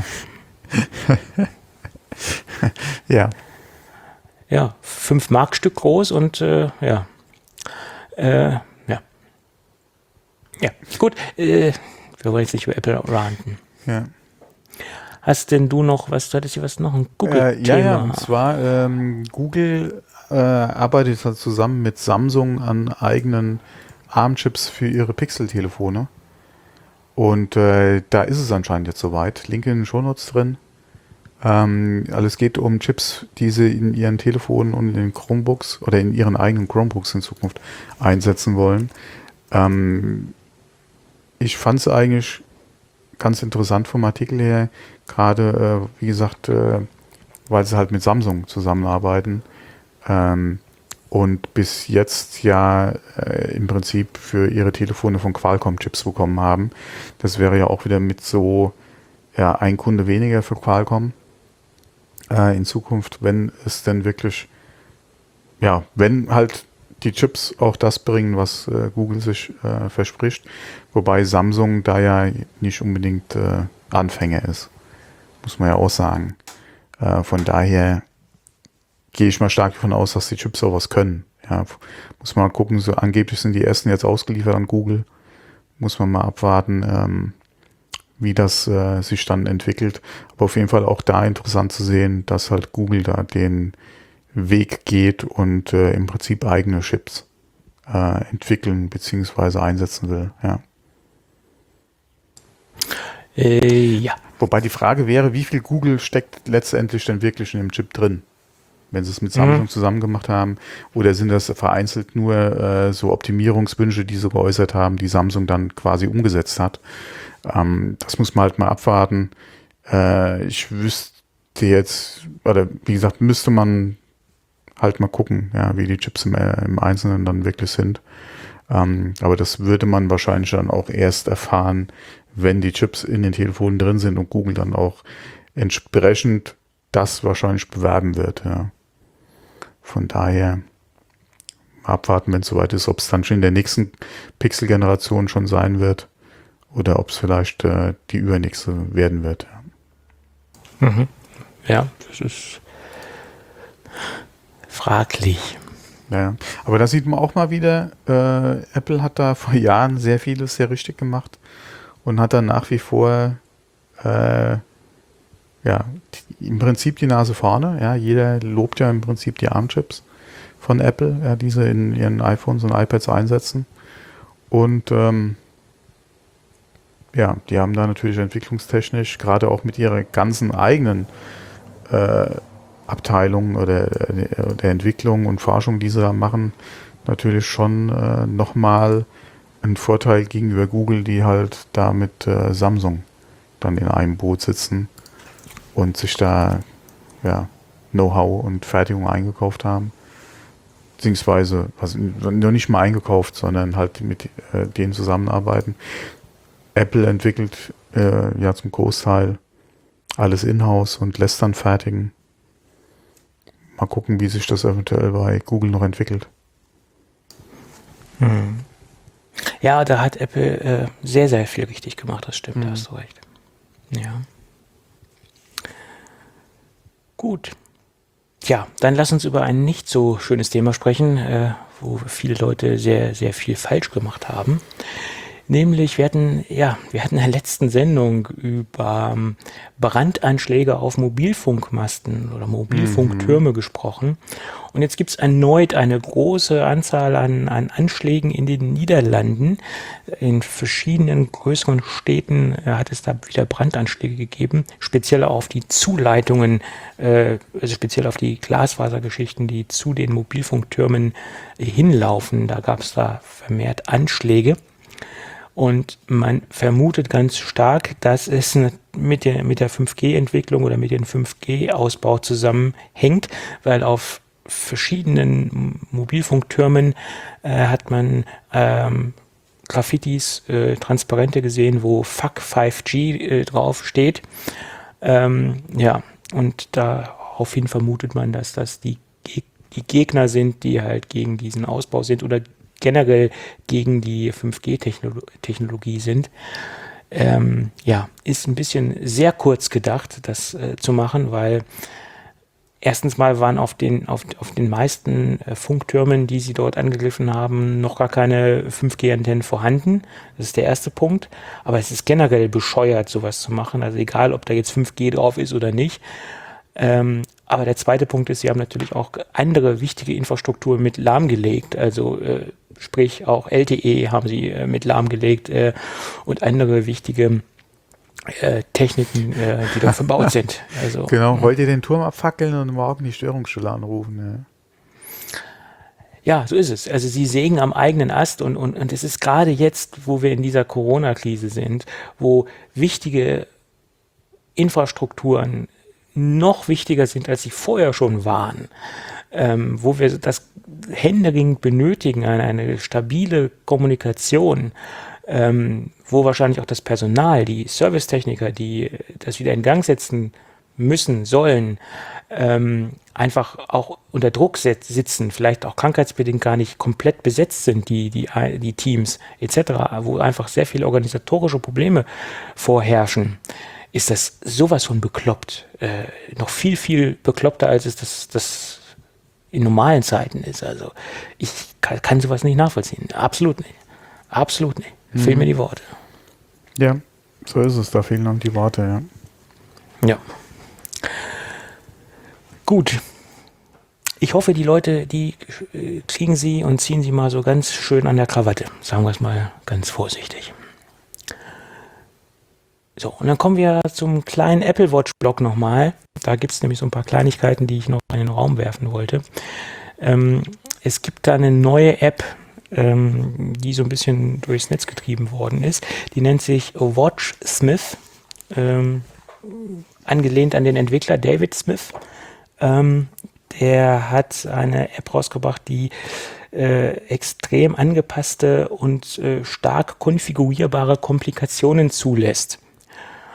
Ja.
Ja, fünf Markstück groß und äh, ja. Äh, ja. Ja, gut. Äh, wir wollen jetzt nicht über Apple ranten.
Ja.
Hast denn du noch, was, du hattest hier was noch, ein Google-Thema?
Äh, ja, ja, und zwar ähm, Google äh, arbeitet halt zusammen mit Samsung an eigenen ARM-Chips für ihre Pixel-Telefone. Und äh, da ist es anscheinend jetzt soweit. Link in den Shownotes drin. Ähm, alles geht um Chips, die sie in ihren Telefonen und in den Chromebooks oder in ihren eigenen Chromebooks in Zukunft einsetzen wollen. Ähm, ich fand es eigentlich ganz interessant vom Artikel her, gerade, äh, wie gesagt, äh, weil sie halt mit Samsung zusammenarbeiten ähm, und bis jetzt ja äh, im Prinzip für ihre Telefone von Qualcomm Chips bekommen haben. Das wäre ja auch wieder mit so ja, ein Kunde weniger für Qualcomm äh, in Zukunft, wenn es denn wirklich, ja, wenn halt die Chips auch das bringen, was äh, Google sich äh, verspricht, wobei Samsung da ja nicht unbedingt äh, Anfänger ist, muss man ja auch sagen. Äh, von daher gehe ich mal stark davon aus, dass die Chips auch was können. Ja, muss man mal gucken, so angeblich sind die ersten jetzt ausgeliefert an Google, muss man mal abwarten, ähm, wie das äh, sich dann entwickelt. Aber auf jeden Fall auch da interessant zu sehen, dass halt Google da den Weg geht und äh, im Prinzip eigene Chips äh, entwickeln bzw. einsetzen will. Ja.
Äh, ja.
Wobei die Frage wäre, wie viel Google steckt letztendlich denn wirklich in dem Chip drin? Wenn sie es mit Samsung mhm. zusammen gemacht haben, oder sind das vereinzelt nur äh, so Optimierungswünsche, die sie geäußert haben, die Samsung dann quasi umgesetzt hat? Ähm, das muss man halt mal abwarten. Äh, ich wüsste jetzt, oder wie gesagt, müsste man halt mal gucken, ja, wie die Chips im, äh, im Einzelnen dann wirklich sind. Ähm, aber das würde man wahrscheinlich dann auch erst erfahren, wenn die Chips in den Telefonen drin sind und Google dann auch entsprechend das wahrscheinlich bewerben wird. Ja. Von daher, mal abwarten, wenn es soweit ist, ob es dann schon in der nächsten Pixel-Generation schon sein wird oder ob es vielleicht äh, die übernächste werden wird.
Ja. Mhm. Ja, das ist fraglich.
Ja, aber da sieht man auch mal wieder, äh, Apple hat da vor Jahren sehr vieles sehr richtig gemacht und hat dann nach wie vor äh, ja, die, im Prinzip die Nase vorne. Ja, jeder lobt ja im Prinzip die ARM-Chips von Apple, ja, die sie in ihren iPhones und iPads einsetzen. Und ähm, ja, die haben da natürlich entwicklungstechnisch, gerade auch mit ihrer ganzen eigenen äh, Abteilung oder äh, der Entwicklung und Forschung, die sie da machen, natürlich schon äh, nochmal einen Vorteil gegenüber Google, die halt da mit äh, Samsung dann in einem Boot sitzen und sich da ja, Know-how und Fertigung eingekauft haben. Beziehungsweise, also noch nicht mal eingekauft, sondern halt mit äh, denen zusammenarbeiten. Apple entwickelt äh, ja zum Großteil alles in-house und lässt dann fertigen. Mal gucken, wie sich das eventuell bei Google noch entwickelt.
Hm. Ja, da hat Apple äh, sehr, sehr viel richtig gemacht, das stimmt,
Mhm.
da hast du recht. Ja. Gut. Ja, dann lass uns über ein nicht so schönes Thema sprechen, äh, wo viele Leute sehr, sehr viel falsch gemacht haben. Nämlich, wir hatten, ja, wir hatten in der letzten Sendung über ähm, Brandanschläge auf Mobilfunkmasten oder Mobilfunktürme gesprochen. Und jetzt gibt es erneut eine große Anzahl an, an Anschlägen in den Niederlanden. In verschiedenen größeren Städten äh, hat es da wieder Brandanschläge gegeben, speziell auf die Zuleitungen, äh, also speziell auf die Glasfasergeschichten, die zu den Mobilfunktürmen äh, hinlaufen. Da gab es da vermehrt Anschläge. Und man vermutet ganz stark, dass es mit der, mit der fünf G-Entwicklung oder mit dem fünf G-Ausbau zusammenhängt, weil auf verschiedenen Mobilfunktürmen äh, hat man ähm, Graffitis, äh, Transparente gesehen, wo Fuck fünf G äh, drauf steht. Ähm, ja, und daraufhin vermutet man, dass das die, die Gegner sind, die halt gegen diesen Ausbau sind oder generell gegen die fünf G-Technologie sind. Ähm, ja, ist ein bisschen sehr kurz gedacht, das äh, zu machen, weil erstens mal waren auf den, auf, auf den meisten äh, Funktürmen, die sie dort angegriffen haben, noch gar keine fünf G-Antennen vorhanden. Das ist der erste Punkt. Aber es ist generell bescheuert, sowas zu machen. Also egal, ob da jetzt fünf G drauf ist oder nicht. Ähm, aber der zweite Punkt ist, sie haben natürlich auch andere wichtige Infrastruktur mit lahmgelegt. Also äh, sprich auch L T E haben sie äh, mit lahmgelegt äh, und andere wichtige äh, Techniken, äh, die da verbaut sind. Also,
Genau, heute den Turm abfackeln und morgen die Störungsstelle anrufen. Ja.
Ja, so ist es. Also sie sägen am eigenen Ast und, und, und es ist gerade jetzt, wo wir in dieser Corona-Krise sind, wo wichtige Infrastrukturen noch wichtiger sind, als sie vorher schon waren, ähm, wo wir das händeringend benötigen, eine, eine stabile Kommunikation, ähm, wo wahrscheinlich auch das Personal, die Servicetechniker, die das wieder in Gang setzen müssen, sollen, ähm, einfach auch unter Druck set- sitzen, vielleicht auch krankheitsbedingt gar nicht komplett besetzt sind, die, die, die Teams et cetera, wo einfach sehr viele organisatorische Probleme vorherrschen, ist das sowas von bekloppt. Äh, noch viel, viel bekloppter, als es das, das in normalen Zeiten ist. Also ich kann, kann sowas nicht nachvollziehen. Absolut nicht. Absolut nicht.
Mhm.
Fehlen mir die Worte.
Ja, so ist es. Da fehlen dann die Worte, ja.
Ja. Gut. Ich hoffe, die Leute, die äh, kriegen sie und ziehen sie mal so ganz schön an der Krawatte. Sagen wir es mal ganz vorsichtig. So, und dann kommen wir zum kleinen Apple Watch-Blog nochmal. Da gibt es nämlich so ein paar Kleinigkeiten, die ich noch in den Raum werfen wollte. Ähm, es gibt da eine neue App, ähm, die so ein bisschen durchs Netz getrieben worden ist. Die nennt sich WatchSmith, ähm, angelehnt an den Entwickler David Smith. Ähm, der hat eine App rausgebracht, die äh, extrem angepasste und äh, stark konfigurierbare Komplikationen zulässt.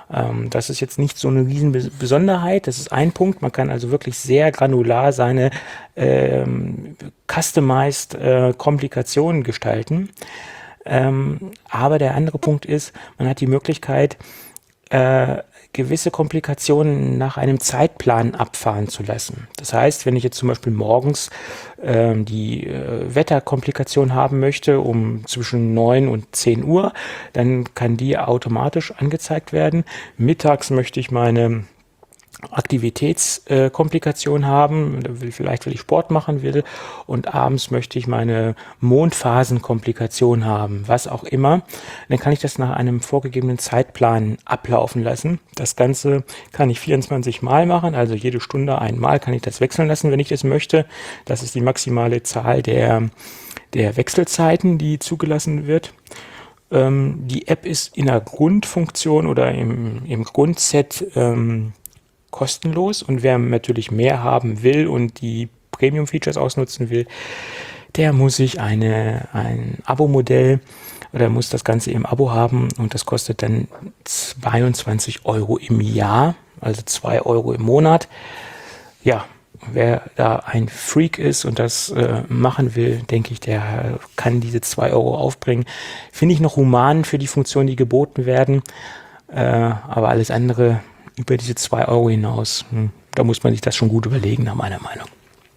Ähm, das ist jetzt nicht so eine riesen Besonderheit. Das ist ein Punkt. Man kann also wirklich sehr granular seine ähm, customized äh, Komplikationen gestalten. Ähm, aber der andere Punkt ist, man hat die Möglichkeit, äh, gewisse Komplikationen nach einem Zeitplan abfahren zu lassen. Das heißt, wenn ich jetzt zum Beispiel morgens ähm, die äh, Wetterkomplikation haben möchte, um zwischen neun und zehn Uhr, dann kann die automatisch angezeigt werden. Mittags möchte ich meine Aktivitätskomplikation äh, haben, will, vielleicht weil ich Sport machen will, und abends möchte ich meine Mondphasenkomplikation haben, was auch immer. Dann kann ich das nach einem vorgegebenen Zeitplan ablaufen lassen. Das Ganze kann ich vierundzwanzig Mal machen, also jede Stunde einmal kann ich das wechseln lassen, wenn ich das möchte. Das ist die maximale Zahl der, der Wechselzeiten, die zugelassen wird. Ähm, die App ist in der Grundfunktion oder im, im Grundset ähm, kostenlos, und wer natürlich mehr haben will und die Premium-Features ausnutzen will, der muss sich eine, ein Abo-Modell oder muss das Ganze im Abo haben, und das kostet dann zweiundzwanzig Euro im Jahr, also zwei Euro im Monat. Ja, wer da ein Freak ist und das äh, machen will, denke ich, der kann diese zwei Euro aufbringen. Finde ich noch human für die Funktionen, die geboten werden, äh, aber alles andere über diese zwei Euro hinaus, hm, da muss man sich das schon gut überlegen, nach meiner Meinung.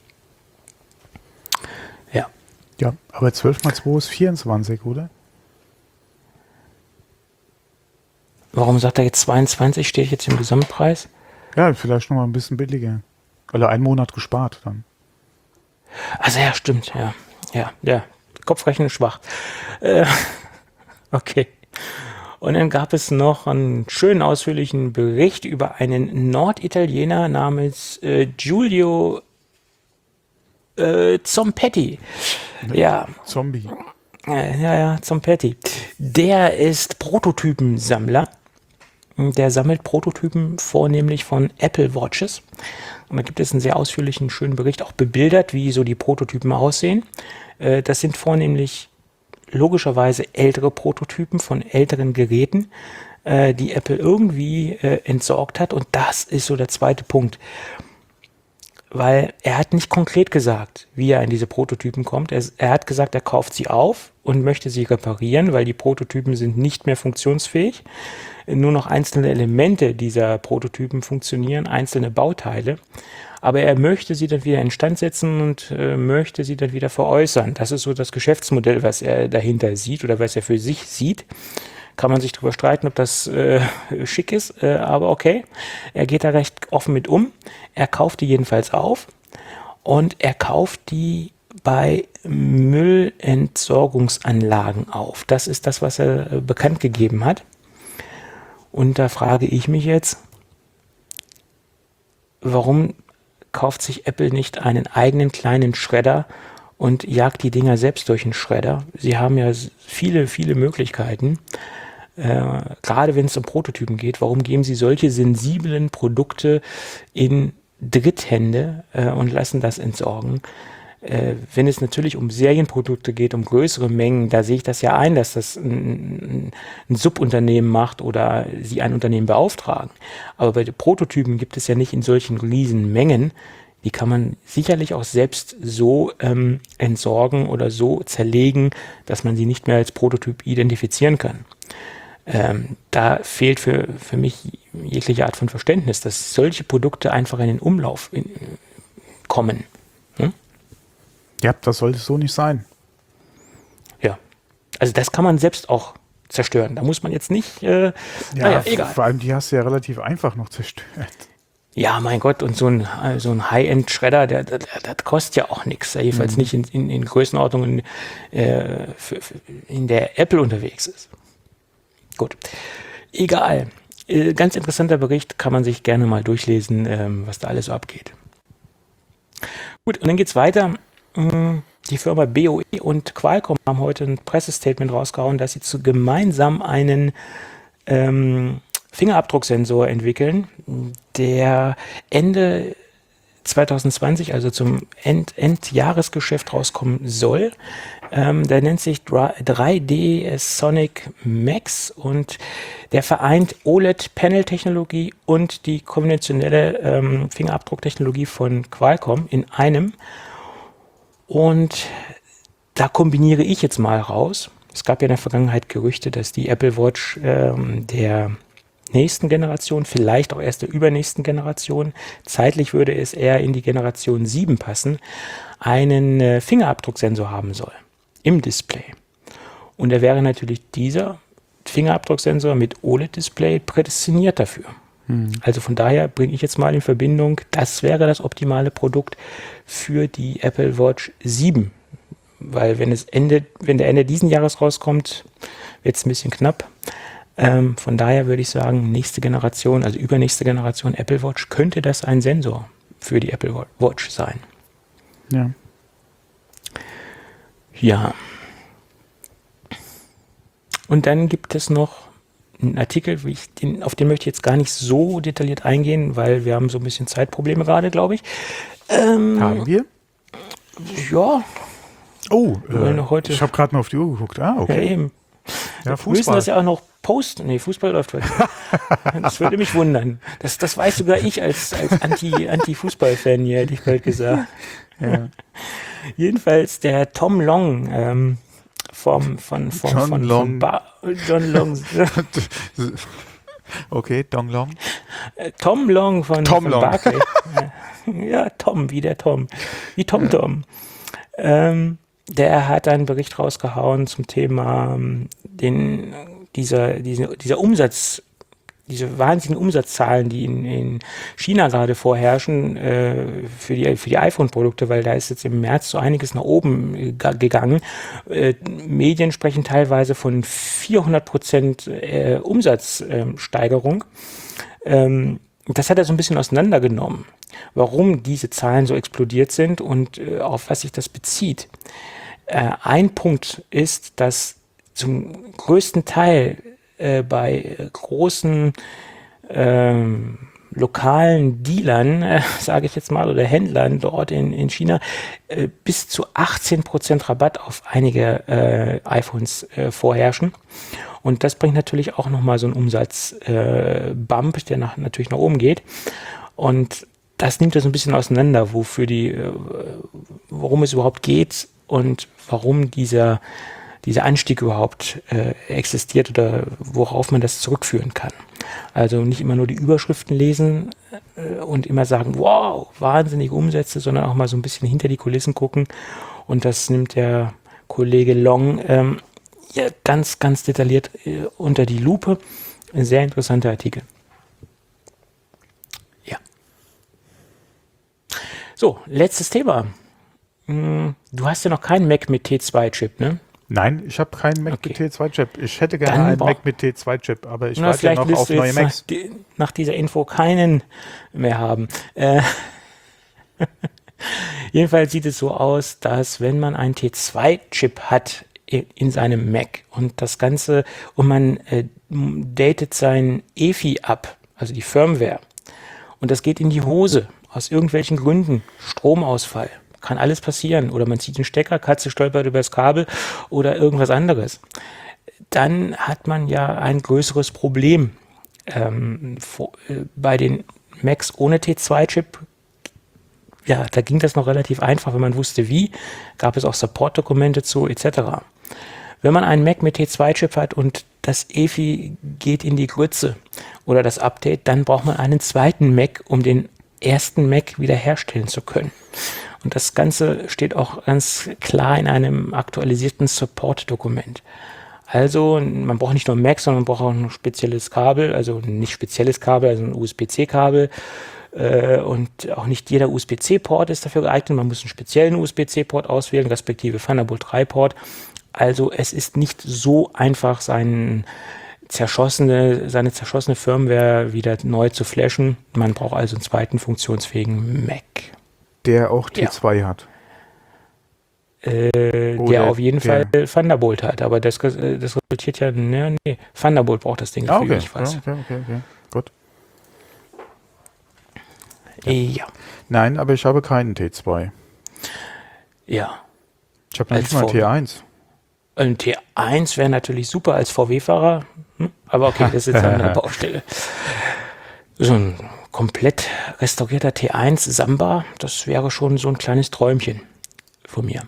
Ja.
Ja, aber zwölf mal zwei ist vierundzwanzig, oder?
Warum sagt er jetzt zweiundzwanzig? Steht jetzt im Gesamtpreis?
Ja, vielleicht noch mal ein bisschen billiger. Oder einen Monat gespart dann.
Also ja, stimmt, ja. Ja, ja. Kopfrechnen schwach. Äh, okay. Und dann gab es noch einen schönen ausführlichen Bericht über einen Norditaliener namens äh, Giulio äh, Zompetti. Ja.
Zombie.
Äh, ja, ja, Zompetti. Der ist Prototypensammler. Der sammelt Prototypen vornehmlich von Apple Watches. Und da gibt es einen sehr ausführlichen, schönen Bericht, auch bebildert, wie so die Prototypen aussehen. Äh, das sind vornehmlich logischerweise ältere Prototypen von älteren Geräten, äh, die Apple irgendwie äh, entsorgt hat. Und das ist so der zweite Punkt. Weil er hat nicht konkret gesagt, wie er in diese Prototypen kommt. Er, er hat gesagt, er kauft sie auf und möchte sie reparieren, weil die Prototypen sind nicht mehr funktionsfähig. Nur noch einzelne Elemente dieser Prototypen funktionieren, einzelne Bauteile. Aber er möchte sie dann wieder instand setzen und äh, möchte sie dann wieder veräußern. Das ist so das Geschäftsmodell, was er dahinter sieht oder was er für sich sieht. Kann man sich darüber streiten, ob das äh, schick ist, äh, aber okay. Er geht da recht offen mit um. Er kauft die jedenfalls auf, und er kauft die bei Müllentsorgungsanlagen auf. Das ist das, was er äh, bekannt gegeben hat. Und da frage ich mich jetzt, warum kauft sich Apple nicht einen eigenen kleinen Schredder und jagt die Dinger selbst durch den Schredder? Sie haben ja viele, viele Möglichkeiten, äh, gerade wenn es um Prototypen geht. Warum geben Sie solche sensiblen Produkte in Dritthände äh, und lassen das entsorgen? Äh, wenn es natürlich um Serienprodukte geht, um größere Mengen, da sehe ich das ja ein, dass das ein, ein Subunternehmen macht oder sie ein Unternehmen beauftragen. Aber bei den Prototypen gibt es ja nicht in solchen riesen Mengen. Die kann man sicherlich auch selbst so ähm, entsorgen oder so zerlegen, dass man sie nicht mehr als Prototyp identifizieren kann. Ähm, da fehlt für, für mich jegliche Art von Verständnis, dass solche Produkte einfach in den Umlauf in, kommen. Hm?
Ja, das sollte so nicht sein.
Ja, also das kann man selbst auch zerstören. Da muss man jetzt nicht, äh,
Ja,
naja, egal.
Vor allem, die hast du ja relativ einfach noch zerstört.
Ja, mein Gott, und so ein, so ein High-End-Schredder, der, der, das kostet ja auch nichts. Jedenfalls
Mhm.
nicht in, in, in Größenordnungen, äh, für, für, in der Apple unterwegs ist. Gut, egal. Äh, ganz interessanter Bericht, kann man sich gerne mal durchlesen, ähm, was da alles so abgeht. Gut, und dann geht's weiter. Die Firma B O E und Qualcomm haben heute ein Pressestatement rausgehauen, dass sie zu gemeinsam einen ähm, Fingerabdrucksensor entwickeln, der Ende zwanzig zwanzig, also zum End Endjahresgeschäft rauskommen soll. Ähm, der nennt sich drei D Sonic Max und der vereint O L E D-Panel-Technologie und die konventionelle ähm, Fingerabdrucktechnologie von Qualcomm in einem. Und da kombiniere ich jetzt mal raus. Es gab ja in der Vergangenheit Gerüchte, dass die Apple Watch ähm, der nächsten Generation, vielleicht auch erst der übernächsten Generation, zeitlich würde es eher in die Generation sieben passen, einen äh, Fingerabdrucksensor haben soll im Display. Und da wäre natürlich dieser Fingerabdrucksensor mit O L E D-Display prädestiniert dafür. Hm. Also von daher bringe ich jetzt mal in Verbindung, das wäre das optimale Produkt für die Apple Watch sieben. Weil wenn es Ende, wenn der Ende diesen Jahres rauskommt, wird es ein bisschen knapp. Ähm, von daher würde ich sagen, nächste Generation, also übernächste Generation Apple Watch, könnte das ein Sensor für die Apple Watch sein.
Ja.
Ja. Und dann gibt es noch einen Artikel, wie ich den, auf den möchte ich jetzt gar nicht so detailliert eingehen, weil wir haben so ein bisschen Zeitprobleme gerade, glaube ich. Ähm,
Haben wir?
Ja.
Oh, äh,
heute,
ich habe gerade mal auf die Uhr geguckt. Ah, okay.
Ja, eben.
Ja,
wir müssen das ja auch noch posten. Nee, Fußball läuft heute. Das würde mich wundern. Das, das weiß sogar ich als, als Anti, Anti-Fußball-Fan hier, hätte ich bald gesagt.
Ja.
Jedenfalls der Tom Long ähm, vom, von, von,
John
von,
Long.
von Bar, John Long.
Okay, Dong Long.
Äh, Tom Long von,
Tom
von
Long.
Barclay. Ja, Tom, wie der Tom. Wie Tom Tom. Ähm, der hat einen Bericht rausgehauen zum Thema ähm, den, dieser, diese, dieser Umsatz, diese wahnsinnigen Umsatzzahlen, die in, in China gerade vorherrschen äh, für die, für die iPhone-Produkte, weil da ist jetzt im März so einiges nach oben äh, gegangen. Äh, Medien sprechen teilweise von vierhundert Prozent äh, Umsatzsteigerung. Ähm, das hat er so ein bisschen auseinandergenommen, warum diese Zahlen so explodiert sind und äh, auf was sich das bezieht. Äh, ein Punkt ist, dass zum größten Teil äh, bei äh, großen ähm, lokalen Dealern, äh, sage ich jetzt mal, oder Händlern dort in, in China, äh, bis zu achtzehn Prozent Rabatt auf einige äh, iPhones äh, vorherrschen. Und das bringt natürlich auch nochmal so einen Umsatzbump, äh, Bump, der nach, natürlich nach oben geht. Und das nimmt das ein bisschen auseinander, wofür die, äh, worum es überhaupt geht und warum dieser, dieser Anstieg überhaupt äh, existiert oder worauf man das zurückführen kann. Also nicht immer nur die Überschriften lesen äh, und immer sagen, wow, wahnsinnige Umsätze, sondern auch mal so ein bisschen hinter die Kulissen gucken. Und das nimmt der Kollege Long ähm, ja, ganz, ganz detailliert äh, unter die Lupe. Ein sehr interessanter Artikel. Ja. So, letztes Thema. Du hast ja noch keinen Mac mit T zwei Chip, ne?
Nein, ich habe keinen Mac
Okay.
mit T zwei Chip. Ich hätte gerne
Dann
einen
bra-
Mac mit T zwei Chip, aber ich
Na,
warte ja
vielleicht
noch
willst
auf
du
neue
jetzt
Macs.
nach, die, nach dieser Info keinen mehr haben. Äh, jedenfalls sieht es so aus, dass wenn man einen T zwei Chip hat in, in seinem Mac und das Ganze und man äh, datet sein E F I ab, also die Firmware, und das geht in die Hose aus irgendwelchen Gründen, Stromausfall, kann alles passieren, oder man zieht den Stecker, Katze stolpert über das Kabel oder irgendwas anderes, dann hat man ja ein größeres Problem. Ähm, vor, äh, bei den Macs ohne T zwei Chip, ja, da ging das noch relativ einfach, wenn man wusste wie, gab es auch Support-Dokumente zu, et cetera. Wenn man einen Mac mit T zwei Chip hat und das E F I geht in die Grütze oder das Update, dann braucht man einen zweiten Mac, um den ersten Mac wiederherstellen zu können. Und das Ganze steht auch ganz klar in einem aktualisierten Support-Dokument. Also man braucht nicht nur ein Mac, sondern man braucht auch ein spezielles Kabel, also nicht spezielles Kabel, also ein U S B C Kabel. Äh, und auch nicht jeder U S B C Port ist dafür geeignet. Man muss einen speziellen U S B C Port auswählen, respektive Thunderbolt drei Port. Also es ist nicht so einfach, seinen zerschossene, seine zerschossene Firmware wieder neu zu flashen. Man braucht also einen zweiten funktionsfähigen Mac.
Der auch T zwei ja. hat.
Äh, der auf jeden der. Fall Thunderbolt hat, aber das, das resultiert ja, ne, nee, Thunderbolt braucht das Ding
ah,
dafür,
okay.
ich weiß.
Ja, okay, okay, okay, gut.
Ja.
Nein, aber ich habe keinen T zwei.
Ja.
Ich habe noch
Als
nicht mal
V-
T eins.
Ein T eins wäre natürlich super als V W-Fahrer, hm? Aber okay, das ist jetzt eine andere Baustelle. So ein komplett restaurierter T eins Samba, das wäre schon so ein kleines Träumchen von mir.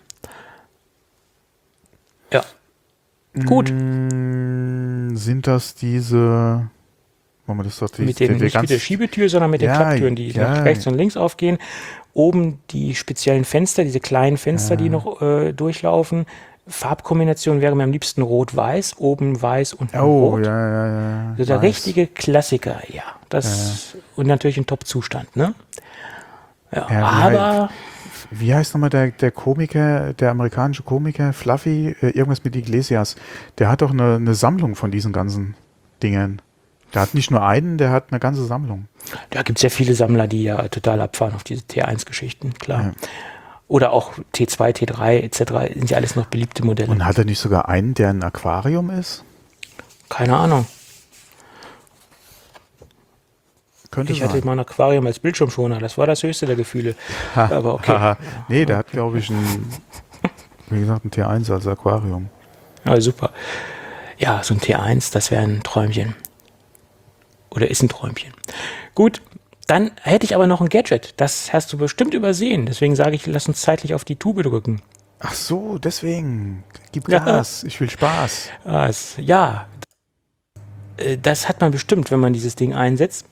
Ja. Gut.
Mm, sind das diese... Wollen wir das doch die,
Mit den,
der- der
nicht mit der
ganz-
Schiebetür, sondern mit den
Ja,
Klapptüren, die
ja.
nach rechts und links aufgehen. Oben die speziellen Fenster, diese kleinen Fenster, die noch äh, durchlaufen. Farbkombination wäre mir am liebsten rot-weiß, oben weiß und
Oh,
rot.
ja, ja, ja.
So der
weiß.
richtige Klassiker, ja. Das und natürlich in Top-Zustand, ne? Ja,
Ja, wie
aber
Wie heißt nochmal der, der Komiker, der amerikanische Komiker, Fluffy, äh, irgendwas mit Iglesias? Der hat doch eine, eine Sammlung von diesen ganzen Dingen. Der hat nicht nur einen, der hat eine ganze Sammlung.
da gibt es ja viele Sammler, die ja total abfahren auf diese T eins-Geschichten, klar.
Ja.
Oder auch T zwei, T drei et cetera sind ja alles noch beliebte Modelle.
Und hat er nicht sogar einen, der ein Aquarium ist?
Keine Ahnung.
Könnte
Ich
sein.
hatte mal ein Aquarium als Bildschirmschoner. Das war das höchste der Gefühle. Aber okay.
Haha. Nee, der hat, glaube ich, ein, wie gesagt, ein T eins als Aquarium.
Ja, super. Ja, so ein T eins, das wäre ein Träumchen. Oder ist ein Träumchen. Gut, dann hätte ich aber noch ein Gadget. Das hast du bestimmt übersehen. Deswegen sage ich, lass uns zeitlich auf die Tube drücken.
Ach so, deswegen. Gib
Ja.
Gas. Ich will Spaß.
Ah, es, ja, Äh, das hat man bestimmt, wenn man dieses Ding einsetzt.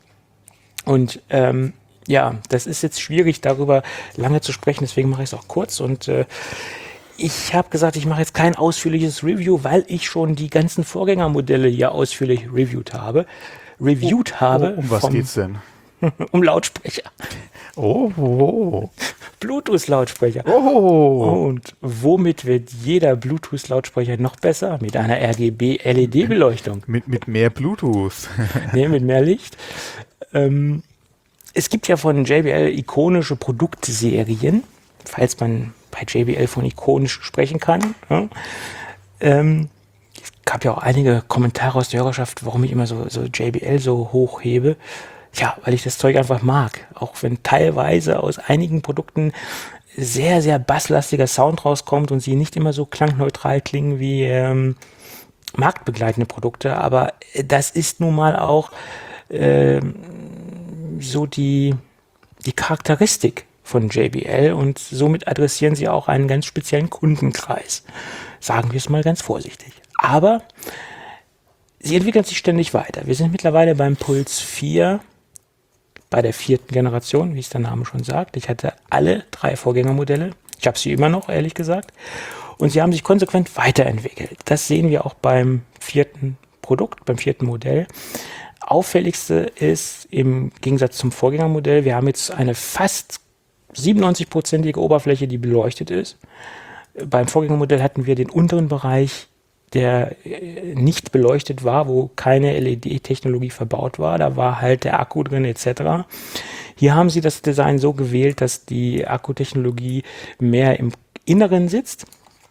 Und ähm, ja, das ist jetzt schwierig, darüber lange zu sprechen. Deswegen mache ich es auch kurz. Und äh, ich habe gesagt, ich mache jetzt kein ausführliches Review, weil ich schon die ganzen Vorgängermodelle hier ausführlich reviewed habe. Reviewed habe.
Oh, um was
vom-
geht's denn?
Um Lautsprecher.
Oh, oh,
Bluetooth-Lautsprecher.
oh.
Und womit wird jeder Bluetooth-Lautsprecher noch besser? Mit einer R G B-L E D-Beleuchtung.
Mit, mit mehr Bluetooth.
Nee, mit mehr Licht. Ähm, es gibt ja von J B L ikonische Produktserien, falls man bei J B L von ikonisch sprechen kann. Ja. Ähm, es gab ja auch einige Kommentare aus der Hörerschaft, warum ich immer so, so J B L so hochhebe. Ja, weil ich das Zeug einfach mag. Auch wenn teilweise aus einigen Produkten sehr, sehr basslastiger Sound rauskommt und sie nicht immer so klangneutral klingen wie ähm, marktbegleitende Produkte. Aber das ist nun mal auch ähm, so die, die Charakteristik von J B L und somit adressieren sie auch einen ganz speziellen Kundenkreis. Sagen wir es mal ganz vorsichtig. Aber sie entwickeln sich ständig weiter. Wir sind mittlerweile beim Puls vier, bei der vierten Generation, wie es der Name schon sagt. Ich hatte alle drei Vorgängermodelle. Ich habe sie immer noch, ehrlich gesagt. Und sie haben sich konsequent weiterentwickelt. Das sehen wir auch beim vierten Produkt, beim vierten Modell. Auffälligste ist im Gegensatz zum Vorgängermodell, wir haben jetzt eine fast siebenundneunzig-prozentige Oberfläche, die beleuchtet ist. Beim Vorgängermodell hatten wir den unteren Bereich, der äh, nicht beleuchtet war, wo keine L E D-Technologie verbaut war. Da war halt der Akku drin et cetera. Hier haben sie das Design so gewählt, dass die Akkutechnologie mehr im Inneren sitzt.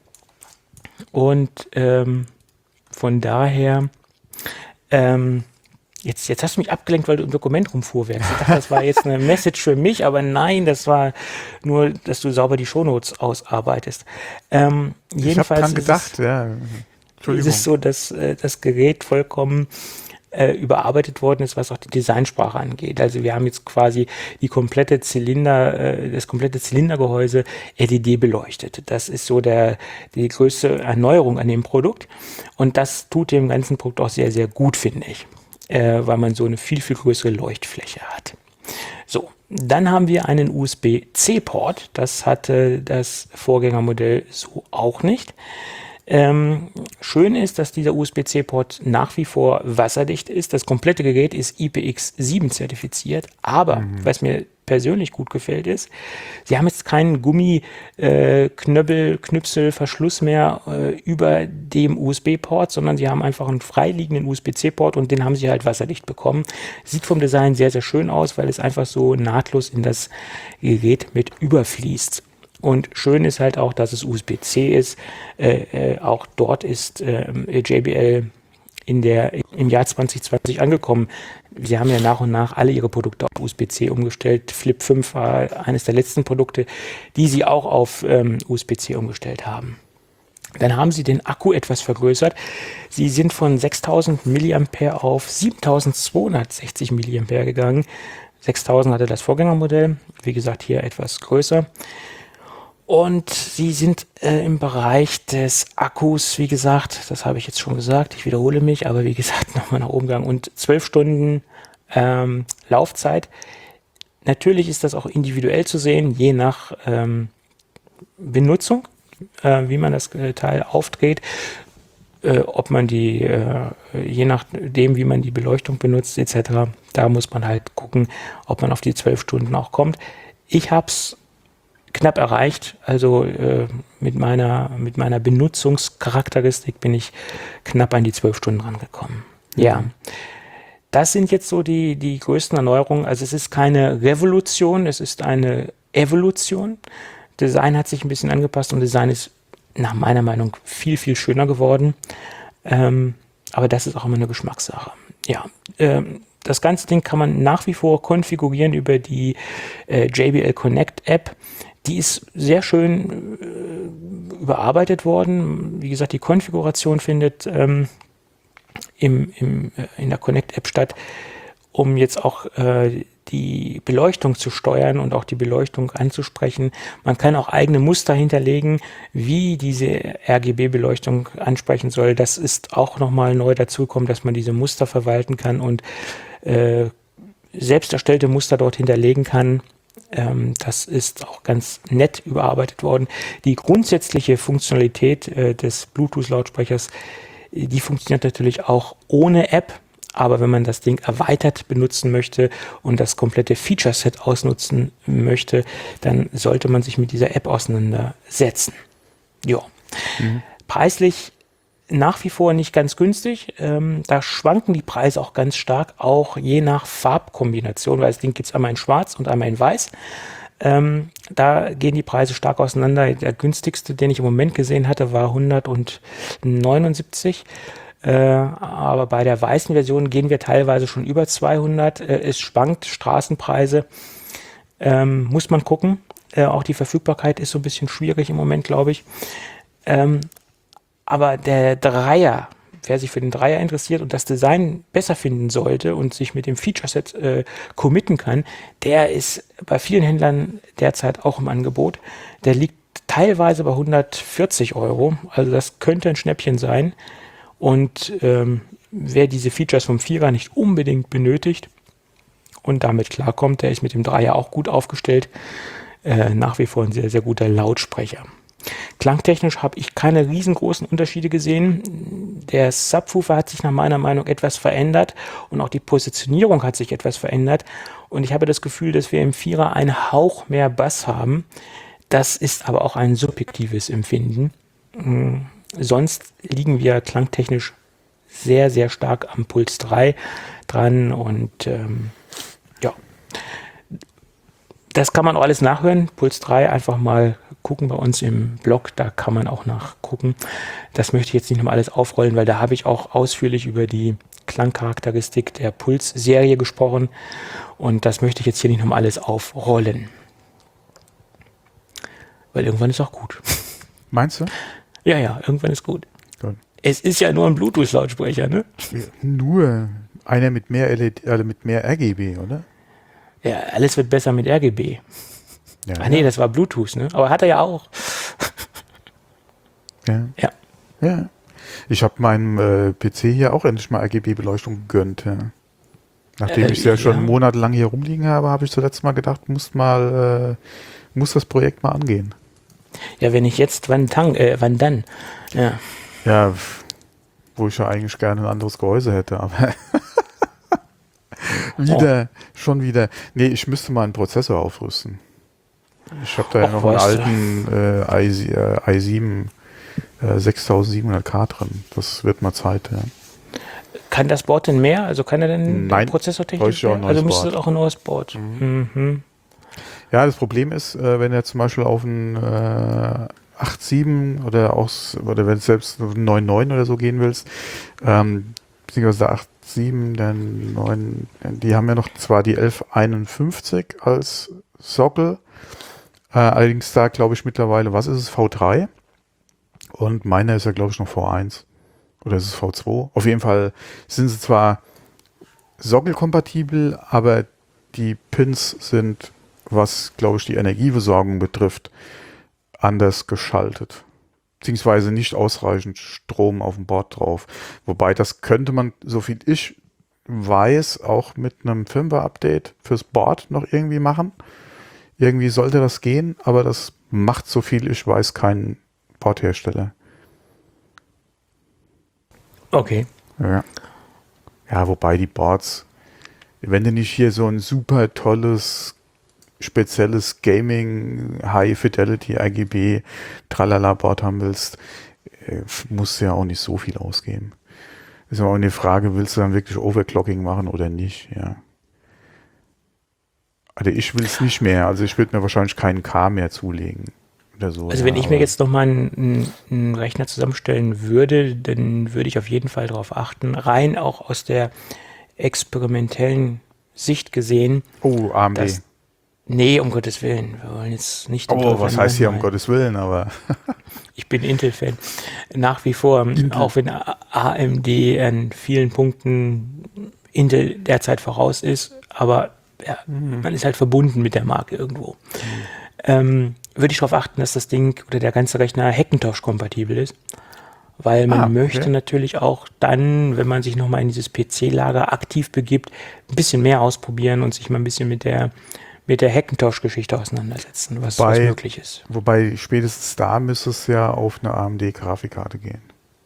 Und ähm, von daher, ähm, jetzt, jetzt hast du mich abgelenkt, weil du im Dokument rumfuhrwerkst. Ich dachte, das war jetzt eine Message für mich, aber nein, das war nur, dass du sauber die Shownotes ausarbeitest. Ähm,
Ich habe
jedenfalls
dran
ist es-
gedacht, ja.
es
Entschuldigung.
ist so, dass äh, das Gerät vollkommen äh, überarbeitet worden ist, was auch die Designsprache angeht. Also wir haben jetzt quasi die komplette Zylinder, äh, das komplette Zylindergehäuse L E D beleuchtet. Das ist so der die größte Erneuerung an dem Produkt und das tut dem ganzen Produkt auch sehr, sehr gut, finde ich, äh, weil man so eine viel, viel größere Leuchtfläche hat. So, dann haben wir einen U S B C Port. Das hatte das Vorgängermodell so auch nicht. Ähm, schön ist, dass dieser U S B C Port nach wie vor wasserdicht ist. Das komplette Gerät ist I P X sieben zertifiziert, aber was mir persönlich gut gefällt ist, sie haben jetzt keinen Gummi, äh, Knöppel, Knüpsel, Verschluss mehr äh, über dem U S B Port, sondern sie haben einfach einen freiliegenden U S B C Port und den haben sie halt wasserdicht bekommen. Sieht vom Design sehr, sehr schön aus, weil es einfach so nahtlos in das Gerät mit überfließt. Und schön ist halt auch, dass es U S B C ist. Äh, äh, auch dort ist äh, J B L in der, im Jahr zwanzig zwanzig angekommen. Sie haben ja nach und nach alle ihre Produkte auf U S B C umgestellt. Flip fünf war eines der letzten Produkte, die sie auch auf ähm, U S B C umgestellt haben. Dann haben sie den Akku etwas vergrößert. Sie sind von sechstausend Milliampere auf siebentausendzweihundertsechzig Milliampere gegangen. sechstausend hatte das Vorgängermodell, wie gesagt hier etwas größer. Und sie sind äh, im Bereich des Akkus, wie gesagt, das habe ich jetzt schon gesagt, ich wiederhole mich, aber wie gesagt, nochmal nach oben gegangen und zwölf Stunden ähm, Laufzeit. Natürlich ist das auch individuell zu sehen, je nach ähm, Benutzung, äh, wie man das äh, Teil aufdreht, äh, ob man die, äh, je nachdem, wie man die Beleuchtung benutzt et cetera. Da muss man halt gucken, ob man auf die zwölf Stunden auch kommt. Ich habe es knapp erreicht, also äh, mit meiner, mit meiner Benutzungscharakteristik bin ich knapp an die zwölf Stunden rangekommen. Mhm. Ja, das sind jetzt so die, die größten Erneuerungen. Also es ist keine Revolution, es ist eine Evolution. Design hat sich ein bisschen angepasst und Design ist nach meiner Meinung viel, viel schöner geworden. Ähm, aber das ist auch immer eine Geschmackssache. Ja, ähm, das ganze Ding kann man nach wie vor konfigurieren über die äh, J B L Connect App. Die ist sehr schön äh, überarbeitet worden. Wie gesagt, die Konfiguration findet ähm, im, im, äh, in der Connect App statt, um jetzt auch äh, die Beleuchtung zu steuern und auch die Beleuchtung anzusprechen. Man kann auch eigene Muster hinterlegen, wie diese R G B-Beleuchtung ansprechen soll. Das ist auch nochmal neu dazugekommen, dass man diese Muster verwalten kann und äh, selbst erstellte Muster dort hinterlegen kann. Ähm, das ist auch ganz nett überarbeitet worden. Die grundsätzliche Funktionalität äh, des Bluetooth-Lautsprechers, die funktioniert natürlich auch ohne App. Aber wenn man das Ding erweitert benutzen möchte und das komplette Feature-Set ausnutzen möchte, dann sollte man sich mit dieser App auseinandersetzen. Ja. Mhm. Preislich nach wie vor nicht ganz günstig. Ähm, da schwanken die Preise auch ganz stark, auch je nach Farbkombination, weil das Ding gibt es einmal in schwarz und einmal in weiß. Ähm, da gehen die Preise stark auseinander. Der günstigste, den ich im Moment gesehen hatte, war hundertneunundsiebzig. Äh, aber bei der weißen Version gehen wir teilweise schon über zweihundert. Äh, es schwankt, Straßenpreise. Ähm, muss man gucken. Äh, auch die Verfügbarkeit ist so ein bisschen schwierig im Moment, glaube ich. Ähm, aber der Dreier, wer sich für den Dreier interessiert und das Design besser finden sollte und sich mit dem Feature-Set äh, committen kann, der ist bei vielen Händlern derzeit auch im Angebot. Der liegt teilweise bei hundertvierzig Euro. Also das könnte ein Schnäppchen sein. Und ähm, wer diese Features vom Vierer nicht unbedingt benötigt und damit klarkommt, der ist mit dem Dreier auch gut aufgestellt. Äh, nach wie vor ein sehr, sehr guter Lautsprecher. Klangtechnisch habe ich keine riesengroßen Unterschiede gesehen. Der Subwoofer hat sich nach meiner Meinung etwas verändert und auch die Positionierung hat sich etwas verändert. Und ich habe das Gefühl, dass wir im Vierer einen Hauch mehr Bass haben. Das ist aber auch ein subjektives Empfinden. Mhm. Sonst liegen wir klangtechnisch sehr, sehr stark am Puls drei dran und ähm, ja, das kann man auch alles nachhören. Puls drei einfach mal gucken bei uns im Blog, da kann man auch nachgucken. Das möchte ich jetzt nicht nochmal alles aufrollen, weil da habe ich auch ausführlich über die Klangcharakteristik der Puls-Serie gesprochen und das möchte ich jetzt hier nicht nochmal alles aufrollen. Weil irgendwann ist auch gut.
Meinst du?
Ja, ja, irgendwann ist gut.
Gut.
Es ist ja nur ein Bluetooth-Lautsprecher, ne?
Ja, nur einer mit mehr L E D, also mit mehr R G B, oder?
Ja, alles wird besser mit R G B.
Ja,
Ach nee,
ja.
das war Bluetooth, ne? Aber hat er ja auch.
Ja.
Ja.
Ja. Ich habe meinem äh, P C hier auch endlich mal R G B-Beleuchtung gegönnt. Ja. Nachdem
Äh,
ich es ja schon
ja.
monatelang hier rumliegen habe, habe ich zuletzt mal gedacht, muss mal, äh, muss das Projekt mal angehen.
Ja, wenn ich jetzt, wann, tang, äh, wann dann? Ja.
Ja, wo ich ja eigentlich gerne ein anderes Gehäuse hätte, aber wieder, oh. schon wieder. Nee, ich müsste mal einen Prozessor aufrüsten. Ich habe da ja
Och,
noch einen
weißt du.
alten äh, i, äh, i sieben äh, sechstausendsiebenhundert K drin. Das wird mal Zeit, ja.
Kann das Board denn mehr? Also kann er denn
Nein,
prozessortechnisch
bräuchte ich auch ein
mehr? Also
neues
müsste
Board.
das auch ein neues Board. Mhm. Mhm.
Ja, das Problem ist, äh, wenn er zum Beispiel auf einen äh, acht Komma sieben oder auch, oder wenn du selbst auf einen neun Komma neun oder so gehen willst, ähm, beziehungsweise der acht sieben, der neun, die haben ja noch zwar die elf einundfünfzig als Sockel, äh, allerdings da glaube ich mittlerweile, was ist es, V drei? Und meiner ist ja glaube ich noch V eins. Oder ist es V zwei? Auf jeden Fall sind sie zwar sockelkompatibel, aber die Pins sind, was glaube ich die Energieversorgung betrifft, anders geschaltet. Beziehungsweise nicht ausreichend Strom auf dem Board drauf. Wobei das könnte man, so viel ich weiß, auch mit einem Firmware-Update fürs Board noch irgendwie machen. Irgendwie sollte das gehen, aber das macht, so viel ich weiß, kein Boardhersteller.
Okay.
Ja. Ja, wobei die Boards, wenn du nicht hier so ein super tolles, spezielles Gaming, High-Fidelity, R G B, Tralala-Board haben willst, äh, musst du ja auch nicht so viel ausgeben. Ist aber auch eine Frage, willst du dann wirklich Overclocking machen oder nicht, ja. Also ich will es nicht mehr, also ich würde mir wahrscheinlich keinen K mehr zulegen. Oder so,
Also
ja,
wenn ich mir
aber-
jetzt nochmal einen, einen Rechner zusammenstellen würde, dann würde ich auf jeden Fall darauf achten, rein auch aus der experimentellen Sicht gesehen,
Oh, A M D.
dass, nee, um Gottes Willen, wir wollen jetzt nicht den
Oh,
Teufel
was
an
heißt hier um
Rom
Gottes Willen, aber
Ich bin Intel-Fan. Nach wie vor, auch wenn A M D an vielen Punkten Intel derzeit voraus ist, aber ja, man ist halt verbunden mit der Marke irgendwo. Ähm, würde ich darauf achten, dass das Ding oder der ganze Rechner Hackintosh-kompatibel ist, weil man
Ah, okay.
möchte natürlich auch dann, wenn man sich nochmal in dieses P C-Lager aktiv begibt, ein bisschen mehr ausprobieren und sich mal ein bisschen mit der mit der Hackintosh-Geschichte auseinandersetzen, was, was
Bei-
möglich ist.
wobei spätestens da müsste es ja auf eine A M D-Grafikkarte gehen.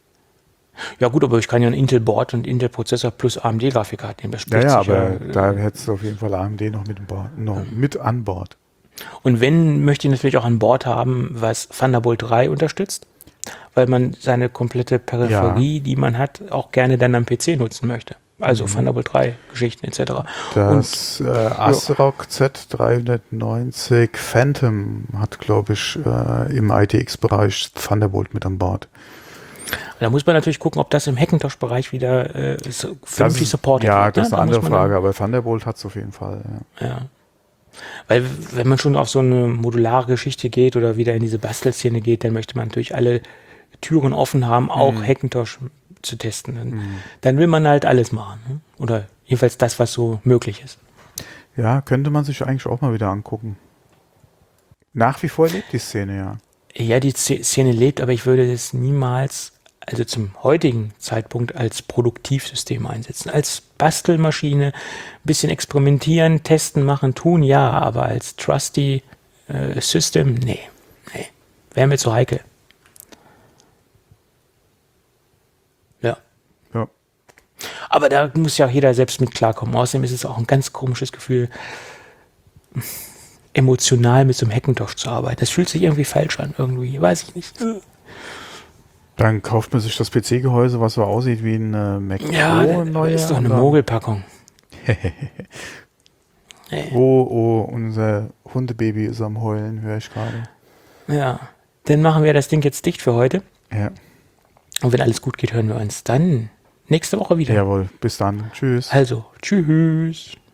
Ja gut, aber ich kann ja ein Intel-Board und Intel-Prozessor plus A M D-Grafikkarte nehmen. Das
Ja,
spricht
ja,
sich
aber
ja,
da hättest du auf jeden Fall A M D noch mit, im Board, noch mit an Bord.
Und wenn, möchte ich natürlich auch ein Board haben, was Thunderbolt drei unterstützt, weil man seine komplette Peripherie, die man hat, auch gerne dann am P C nutzen möchte. Also Thunderbolt drei Geschichten et cetera.
Das äh, ASRock Z dreihundertneunzig Phantom hat, glaube ich, äh, im I T X-Bereich Thunderbolt mit an Bord.
Da muss man natürlich gucken, ob das im Hackintosh-Bereich wieder äh, so vernünftig
ist-
supported
Ja,
wird.
das ist
ne?
eine
Da muss
andere
man
Frage, aber Thunderbolt hat es auf jeden Fall. Ja.
Dann, ja. Weil wenn man schon auf so eine modulare Geschichte geht oder wieder in diese Bastelszene geht, dann möchte man natürlich alle Türen offen haben, auch
Mhm.
Hackintosh zu testen. Dann, dann will man halt alles machen. Ne? Oder jedenfalls das, was so möglich ist.
Ja, könnte man sich eigentlich auch mal wieder angucken. Nach wie vor lebt die Szene, ja.
Ja, die Sz- Szene lebt, aber ich würde es niemals, also zum heutigen Zeitpunkt, als Produktivsystem einsetzen. Als Bastelmaschine, ein bisschen experimentieren, testen, machen, tun, ja, aber als Trusty äh, System, nee, nee, wäre mir zu heikel. Ja.
Ja.
Aber da muss ja auch jeder selbst mit klarkommen. Außerdem ist es auch ein ganz komisches Gefühl, emotional mit so einem Hackintosh zu arbeiten. Das fühlt sich irgendwie falsch an, irgendwie, weiß ich nicht.
Dann kauft man sich das P C-Gehäuse, was so aussieht wie ein äh, Mac
Ja,
Pro.
das
neue,
ist doch eine
und dann-
Mogelpackung. Nee.
Oh, oh, unser Hundebaby ist am Heulen, höre ich gerade.
Ja, dann machen wir das Ding jetzt dicht für heute.
Ja,
Und wenn alles gut geht, hören wir uns dann nächste Woche wieder.
jawohl, bis dann. Tschüss.
Also, tschüss.